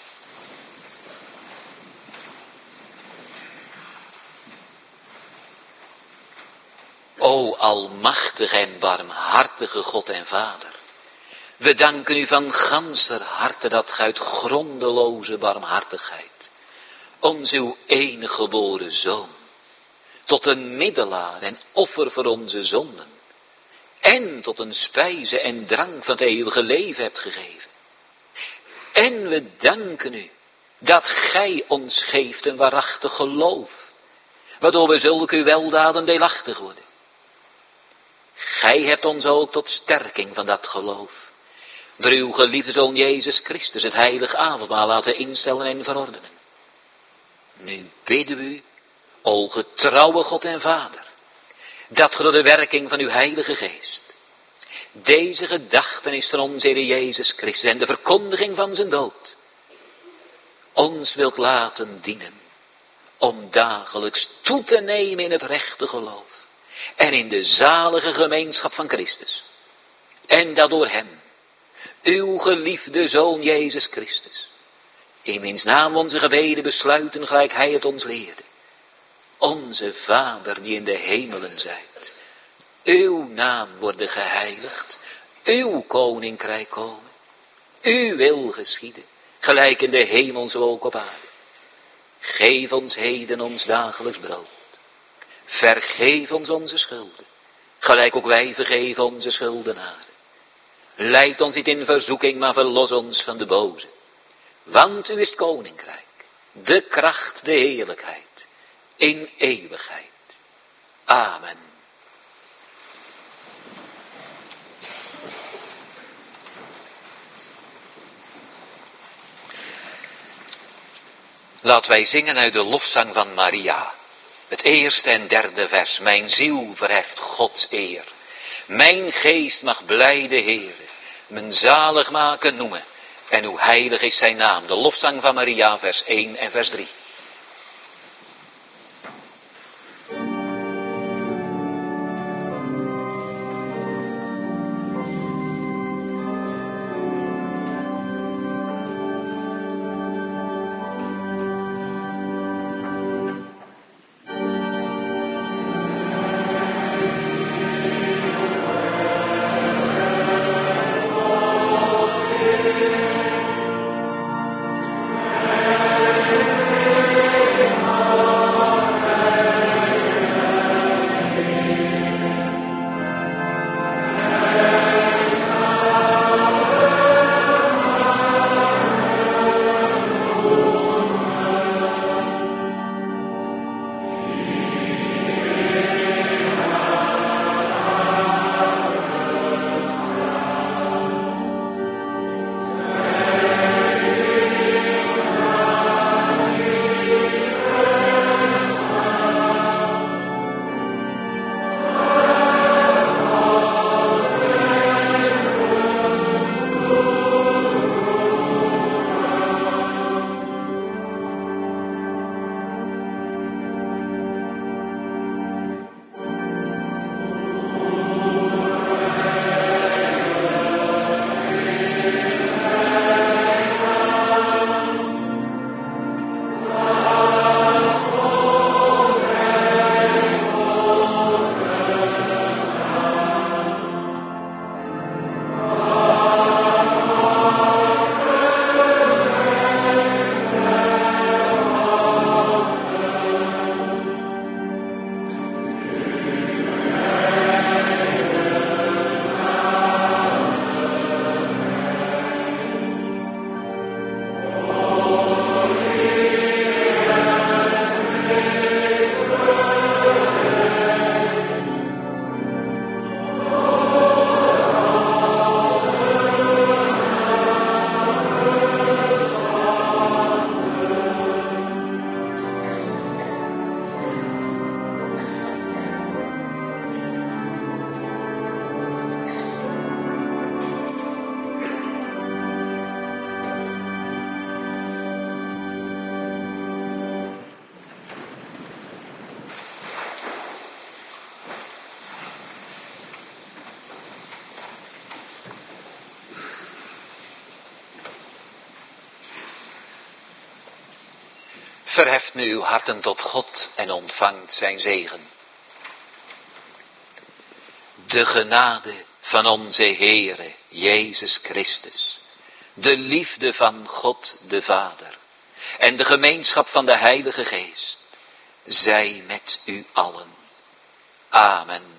O almachtig en barmhartige God en Vader, we danken u van ganser harte dat ge uit grondeloze barmhartigheid ons uw enige geboren Zoon tot een middelaar en offer voor onze zonden en tot een spijze en drank van het eeuwige leven hebt gegeven. En we danken u dat gij ons geeft een waarachtig geloof, waardoor we zulke uw weldaden deelachtig worden. Gij hebt ons ook tot sterking van dat geloof door uw geliefde Zoon Jezus Christus het heilige avondmaal laten instellen en verordenen. Nu bidden we u, o getrouwe God en Vader, dat ge door de werking van uw heilige geest deze gedachtenis van onze Heer Jezus Christus en de verkondiging van zijn dood ons wilt laten dienen om dagelijks toe te nemen in het rechte geloof en in de zalige gemeenschap van Christus. En dat door hem, uw geliefde Zoon Jezus Christus, in wiens naam onze gebeden besluiten gelijk hij het ons leerde. Onze Vader die in de hemelen zijt, uw naam worden geheiligd, uw koninkrijk komen, uw wil geschieden, gelijk in de hemel zo ook op aarde. Geef ons heden ons dagelijks brood. Vergeef ons onze schulden, gelijk ook wij vergeven onze schuldenaren. Leid ons niet in verzoeking, maar verlos ons van de boze. Want u is het koninkrijk, de kracht, de heerlijkheid, in eeuwigheid. Amen. Laten wij zingen uit de lofzang van Maria. Het eerste en derde vers. Mijn ziel verheft Gods eer. Mijn geest mag blijde Heere, mijn zaligmaker noemen. En hoe heilig is zijn naam. De lofzang van Maria, vers één en vers drie. Amen. Verheft nu uw harten tot God en ontvangt zijn zegen. De genade van onze Heere Jezus Christus, de liefde van God de Vader en de gemeenschap van de Heilige Geest, zij met u allen. Amen.